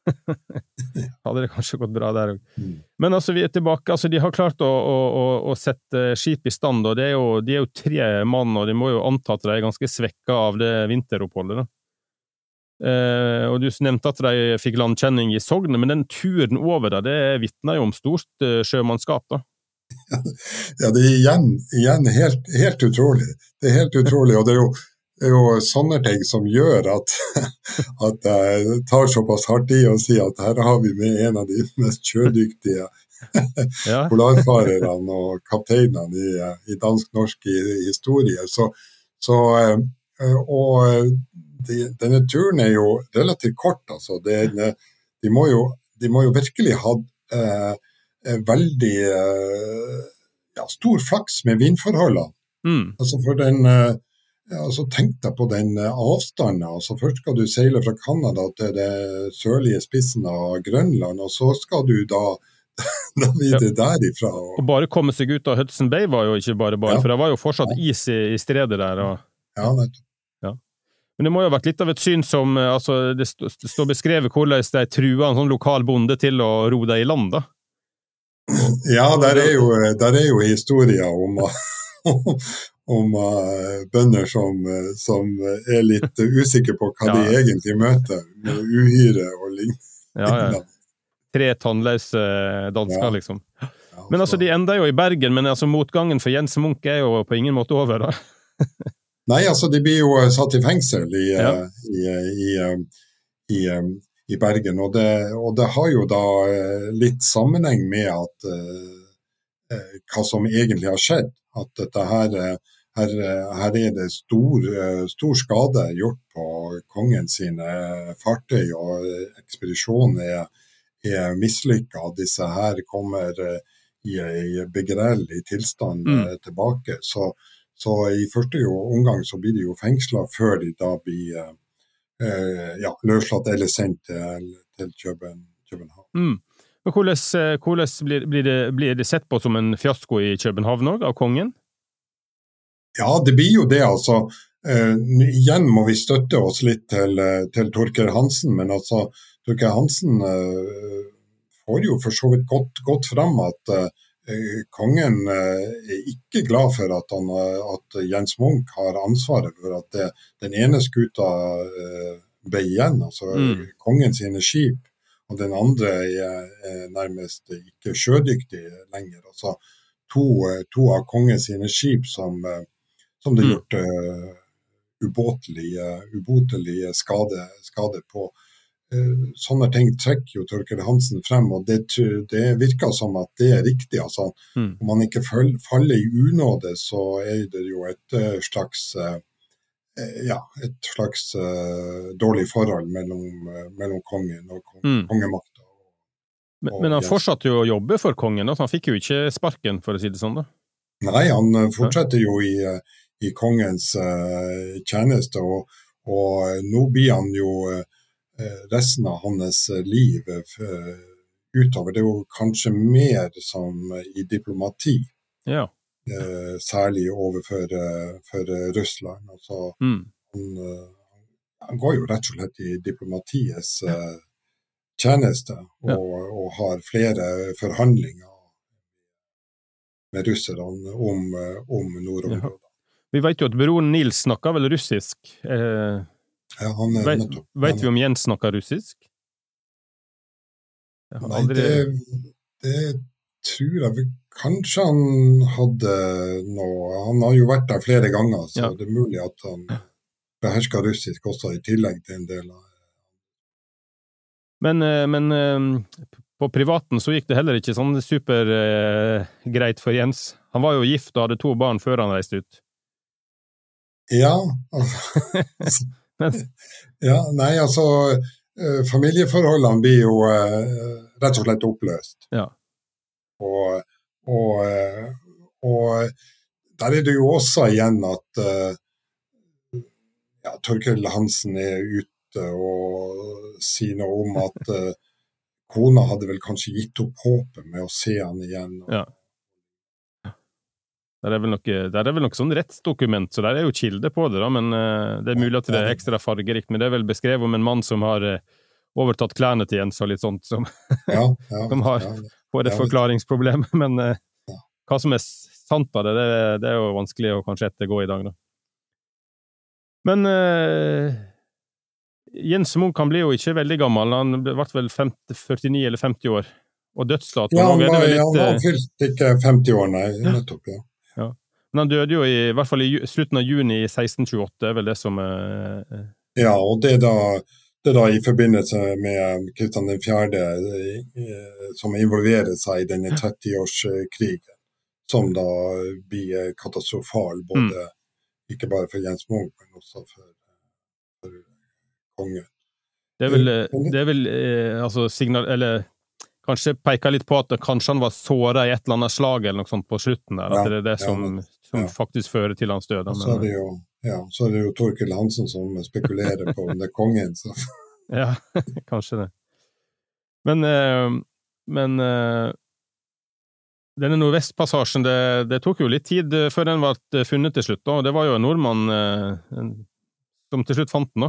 Hadde det kanskje gått bra der også. Mm. Men altså, vi er tilbake, altså, de har klart å, å, å, å sette skip i stand, og det er jo, de er jo tre mann, og de må jo anta at de er ganske svekket av det vinteroppholdet, da. Eh, og du nevnte at de fikk landkjenning i Sogne, men den turen over da, det vitner jo om stort uh, sjømannskap, da. Ja, det er igjen, igjen helt, helt utrolig. Det er helt utrolig, og det er jo Det er jo sånne ting som gjør at, at jeg tar såpass hardt i å si at her har vi med en av de mest sjødyktige ja. polarfarerne og kapteinene i, i dansk-norsk historie. Så, så, og de, denne turen er jo relativt kort. Altså. Den, de, må jo, de må jo virkelig ha eh, veldig eh, ja, stor flaks med vindforholdene. Mm. Altså for den... Eh, Ja, så tenk deg på den avstanden. Altså, først skal du seile fra Kanada til det sørlige spissen av Grønland, og så skal du da, da videre ja. derifra. Og... og bare komme seg ut av Hudson Bay var jo ikke bare bare, ja. for det var jo fortsatt is i, i stredet der. Og... Ja, nettopp. Ja. Men det må jo ha vært litt av et syn som, altså, det, st det står beskrevet hvordan de truer en sånn lokal bonde til å ro deg i land, da. Ja, der er jo, der er jo historier om om uh, bønder som, uh, som er litt usikre på hva ja. de egentlig møter, med uhyre og lignende. Ja, ja. Tre tannløse dansker, ja. liksom. Ja, men altså, de ender jo i Bergen, men altså, motgangen for Jens Munch er jo på ingen måte over, da. Nei, altså, de blir jo satt i fengsel i, ja. uh, i, i, uh, i, um, i Bergen, og det, og det har jo da uh, litt sammenheng med at uh, uh, hva som egentlig har skjedd. At dette her, her, her er det stor, stor skade gjort på kongen sine fartøy, og ekspedisjonen er, er mislykket. Disse her kommer i en begrellig tilstand mm. tilbake. Så, så i første omgang så blir de jo fengslet før de da blir eh, ja, løslatt eller sendt til, til København. Mm. Men hvordan, hvordan blir, blir, det, blir det sett på som en fiasko i København også, av kongen? Ja, det blir jo det, altså. Uh, igjen må vi støtte oss litt til, til Torker Hansen, men altså, Torker Hansen uh, får jo for så vidt godt, godt frem at uh, kongen uh, er ikke glad for at, han, uh, at Jens Munch har ansvaret for at det, den ene skuta uh, ble igjen, altså mm. kongen sine skip. Og den andre er, er nærmest ikke sjødyktig lenger. Altså to, to av kongens sine skip som, som det har gjort uh, ubåtelig, ubotelig skade, skade på. Uh, sånne ting trekker jo Torker Hansen frem, og det, det virker som at det er riktig. Altså, mm. Om man ikke faller i unåde, så er det jo et uh, slags... Uh, Ja, et slags uh, dårlig forhold mellom, uh, mellom kongen og kong, mm. kongemakta. Og, men, men han fortsatte jo å jobbe for kongen, da, så han fikk jo ikke sparken, for å si det sånn, da? Nei, han uh, fortsetter jo i, uh, i kongens uh, tjeneste, og, og nå blir han jo uh, resten av hans liv uh, utover. Det er jo kanskje mer som uh, i diplomati. Ja. Uh, særlig overfor uh, for, uh, Russland. Altså, mm. han, uh, han går jo rett og slett i diplomatiets uh, tjeneste og, ja. og har flere forhandlinger med russerne om, uh, om nordområdet. Ja. Vi vet jo at broren Nils snakker vel russisk. Eh, ja, han er vet, nettopp. Vet vi om Jens snakker russisk? Nei, aldri... det, det tror jeg vel. Kanskje han hadde noe, han har jo vært der flere ganger, så ja. det er mulig at han behersker russisk også i tillegg til en del av. Men, men på privaten så gikk det heller ikke sånn super eh, greit for Jens. Han var jo gift og hadde to barn før han reiste ut. Ja, altså, ja, nei, altså, familieforholdene blir jo eh, rett og slett oppløst. Ja. Og Og, og der er det jo også igjen at ja, Torker Hansen er ute og sier noe om at uh, kona hadde vel kanskje gitt opp håpet med å se han igjen. Og... Ja. Det er vel noe, det er vel noe sånn rettsdokument, så der er jo kilde på det da, men uh, det er mulig at det er ekstra fargerikt, men det er vel beskrevet om en mann som har uh, overtatt klærne til Jens og litt sånt, som, ja, ja, som har ja, får et ja, forklaringsproblem, men eh, ja. hva som er sant av det, det, det er jo vanskelig å kanskje ettergå i dag, da. Men eh, Jens Munch, han blir jo ikke veldig gammel, han ble vel femti, førtini eller femti år, og dødsdato ja, han er det vel litt... Ja, han har fylt ikke femti år, nei, nettopp, ja. ja. Men han døde jo i, i hvert fall i slutten av juni i seksten tjueåtte, er vel det som... Eh, ja, og det da, det da i forbindelse med Kristian den fjerde, eh, som involverer seg i denne tretti-årskrigen, som da blir katastrofal, både, mm. ikke bare for Jens Munch, men også for, for kongen. Det er vel, det er vel eh, altså signal, eller kanskje peker litt på at kanskje han var såret i et eller annet slag eller noe sånt på slutten der, at det er det som, ja, som ja. faktisk fører til hans død. Så er det jo, ja, så er det jo Torkild Hansen som spekulerer på om det er kongen. Så. Ja, kanskje det. Men, eh, men eh, denne nordvestpassasjen, det, det tok jo litt tid før den var funnet til slutt, og det var jo en nordmann eh, som til slutt fant den, da.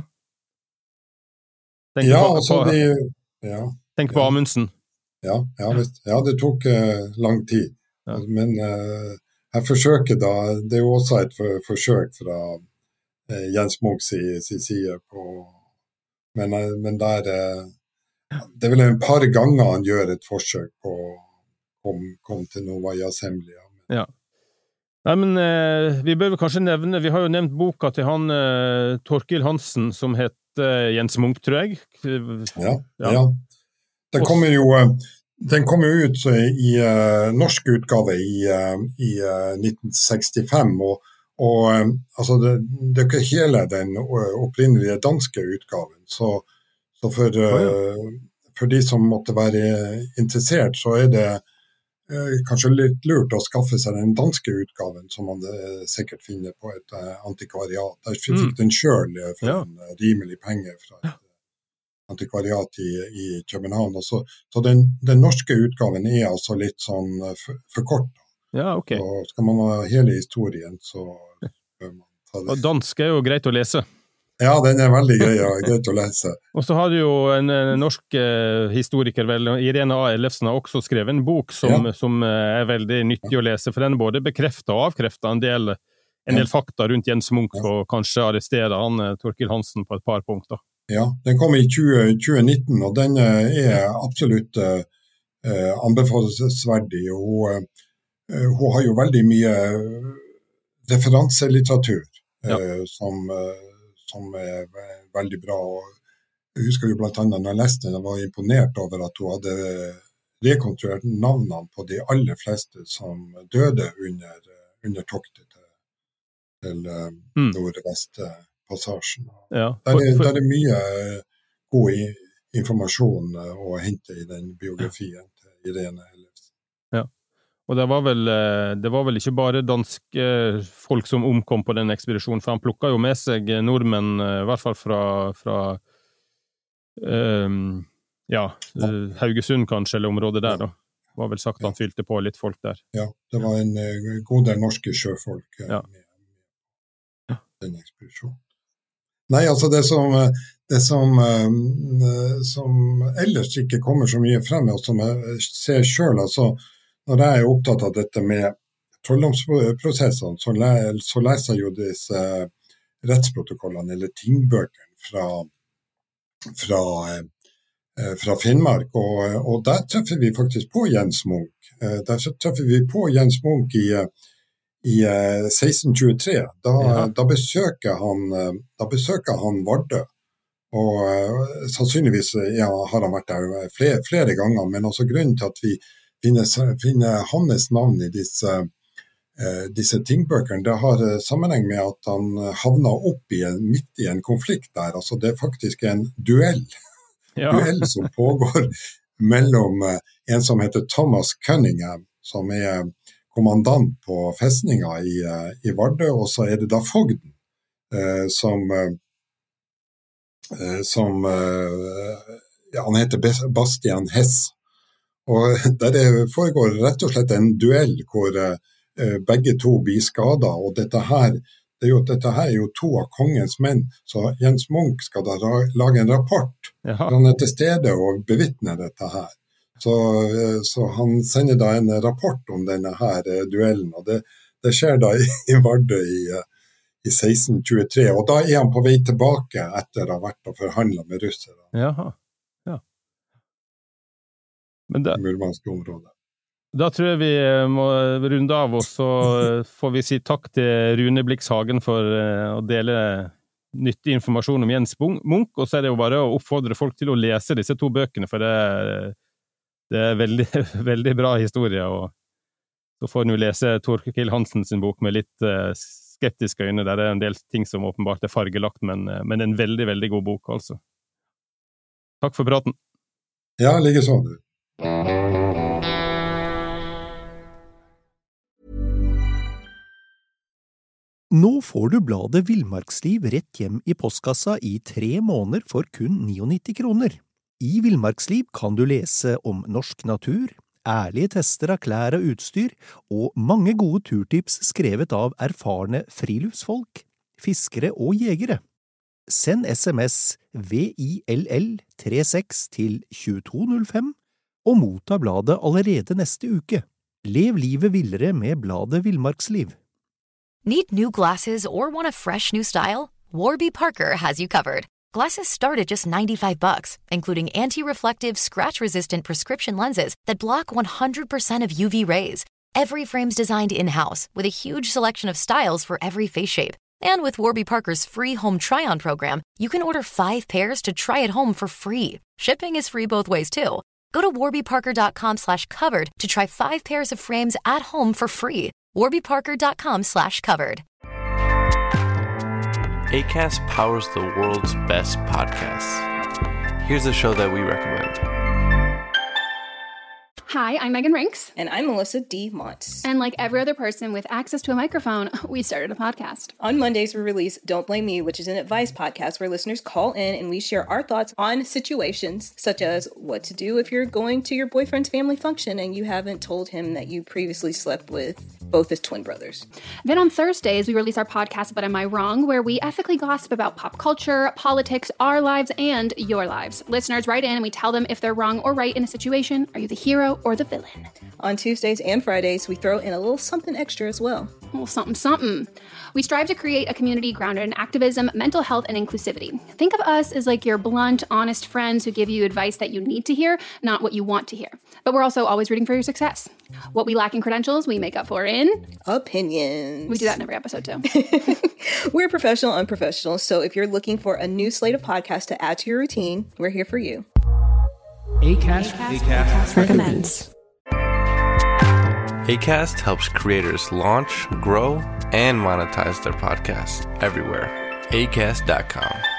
Tenk ja, på, altså på, de... Ja, tenk på ja. Amundsen. Ja, ja, visst. Ja, det tok uh, lang tid. Ja. Men uh, jeg forsøker da, det er jo også et for, forsøk fra uh, Jens Munchs si, side på, men, uh, men der, uh, det er vel en par ganger han gjør et forsøk på å komme kom til Novaya Zemlya. Ja. Nei, men uh, vi bør kanskje nevne, vi har jo nevnt boka til han uh, Torkild Hansen, som heter Jens Munch, tror jeg. Ja, ja. ja. Den kommer jo den kommer ut i uh, norsk utgave i, uh, i uh, nitten sekstifem, og, og um, altså det, det er ikke hele den opprinnelige danske utgaven, så, så for, uh, for de som måtte være interessert, så er det uh, kanskje litt lurt å skaffe seg den danske utgaven, som man uh, sikkert finner på et uh, antikvariat. Jeg fikk mm. den selv uh, for ja. en rimelig penger fra et antikvariat i, i København. Så, så den, den norske utgaven er altså litt sånn for, for kort. Ja, ok. Så skal man ha hele historien, så bør man ta det. Og dansk er jo greit å lese. Ja, den er veldig grei, ja, greit å lese. Og så har du jo en, en norsk eh, historiker, vel, Irene A. Ellefsen, har også skrevet en bok som, ja. som er veldig nyttig å lese, for den både bekrefter og avkrefter en del, en del ja. fakta rundt Jens Munch, ja. og kanskje arresterer han Torkild Hansen på et par punkter. Ja, den kom i tjue nitten, og den er absolutt uh, anbefalesverdig, og uh, hun har jo veldig mye referanselitteratur ja. uh, som, uh, som er veldig bra. Og jeg husker jo blant annet når jeg leste den, jeg var imponert over at hun hadde rekonstruert navnene på de aller fleste som døde under, under toktet til, til uh, mm. nordvest passasjen. Ja, for, der, er, der er mye god informasjon å hente i den biografien til Irene Ellefsen. Ja, og det var, vel, det var vel ikke bare danske folk som omkom på den ekspedisjonen, for han plukket jo med seg nordmenn, i hvert fall fra, fra um, ja, Haugesund kanskje, eller området der da. Det var vel sagt ja. han fylte på litt folk der. Ja, det var en god del norske sjøfolk ja. med den ekspedisjonen. Nei, altså det som, det som, som ellers ikke kommer så mye frem, og som jeg ser selv, altså når jeg er opptatt av dette med trolldomsprosessene, så, så leser jeg jo disse rettsprotokollene, eller tingbøkene fra, fra, fra Finnmark, og, og der treffer vi faktisk på Jens Munch. Der treffer vi på Jens Munch i I seksten tjuetre, da, ja. da, besøker han, da besøker han Vardø, og uh, sannsynligvis ja, har han vært der flere, flere ganger, men også grunnen til at vi finner, finner hans navn i disse, uh, disse tingbøkene, det har uh, sammenheng med at han havner opp i en, midt i en konflikt der, altså det er faktisk en duell, ja. duell som pågår mellom uh, en som heter Thomas Cunningham, som er kommandant på festninga i, i Vardø, og så er det da fogden eh, som, eh, som eh, ja, han heter Bastian Hess. Og der foregår rett og slett en duell hvor eh, begge to blir skadet, og dette her, det er jo at dette her er jo to av kongens menn, så Jens Munch skal da lage en rapport. Jaha. Han er til stede og bevitner dette her. Så, så han sender da en rapport om denne her duellen, og det, det skjer da i, i Vardø i, i seksten tjuetre, og da er han på vei tilbake etter å ha vært og forhandlet med russere. Jaha, ja. Men da, Murmanske området. Da tror jeg vi må runde av, og så får vi si takk til Rune Blix Hagen for å dele nyttig informasjon om Jens Munch, og så er det jo bare å oppfordre folk til å lese disse to bøkene, for det er, det er veldig, veldig bra historie, og så får en jo lese Torkild Hansen sin bok med litt skeptiske øyne, der det er en del ting som åpenbart er fargelagt, men, men en veldig, veldig god bok, altså. Takk for praten. Ja, like sånn du. Nå får du bladet Villmarksliv rett hjem i postkassa i tre måneder for kun nittini kroner. I Villmarksliv kan du lese om norsk natur, ærlige tester av klær og utstyr, og mange gode turtips skrevet av erfarne friluftsfolk, fiskere og jegere. Send sms V I L L trettiseks til tjueto null fem og motta bladet allerede neste uke. Lev livet villere med bladet Villmarksliv. Need new glasses or want a fresh new style? Warby Parker has you covered. Glasses start at just ninety-five bucks, including anti-reflective, scratch-resistant prescription lenses that block one hundred percent of U V rays. Every frame's designed in-house, with a huge selection of styles for every face shape. And with Warby Parker's free home try-on program, you can order five pairs to try at home for free. Shipping is free both ways, too. Go to warbyparker.com slash covered to try five pairs of frames at home for free. warbyparker.com slash covered. Acast powers the world's best podcasts. Here's a show that we recommend. Hi, I'm Megan Rinks. And I'm Melissa D. Montz. And like every other person with access to a microphone, we started a podcast. On Mondays, we release Don't Blame Me, which is an advice podcast where listeners call in and we share our thoughts on situations such as what to do if you're going to your boyfriend's family function and you haven't told him that you previously slept with both his twin brothers. Then on Thursdays, we release our podcast, But Am I Wrong?, where we ethically gossip about pop culture, politics, our lives, and your lives. Listeners write in and we tell them if they're wrong or right in a situation. Are you the hero or the villain? On Tuesdays and Fridays, we throw in a little something extra as well. A little something, something. We strive to create a community grounded in activism, mental health, and inclusivity. Think of us as like your blunt, honest friends who give you advice that you need to hear, not what you want to hear. But we're also always rooting for your success. What we lack in credentials, we make up for in... opinions. We do that in every episode, too. We're professional unprofessionals, so if you're looking for a new slate of podcasts to add to your routine, we're here for you. Acast, Acast, Acast recommends. Acast helps creators launch, grow, and monetize their podcasts everywhere. acast dot com.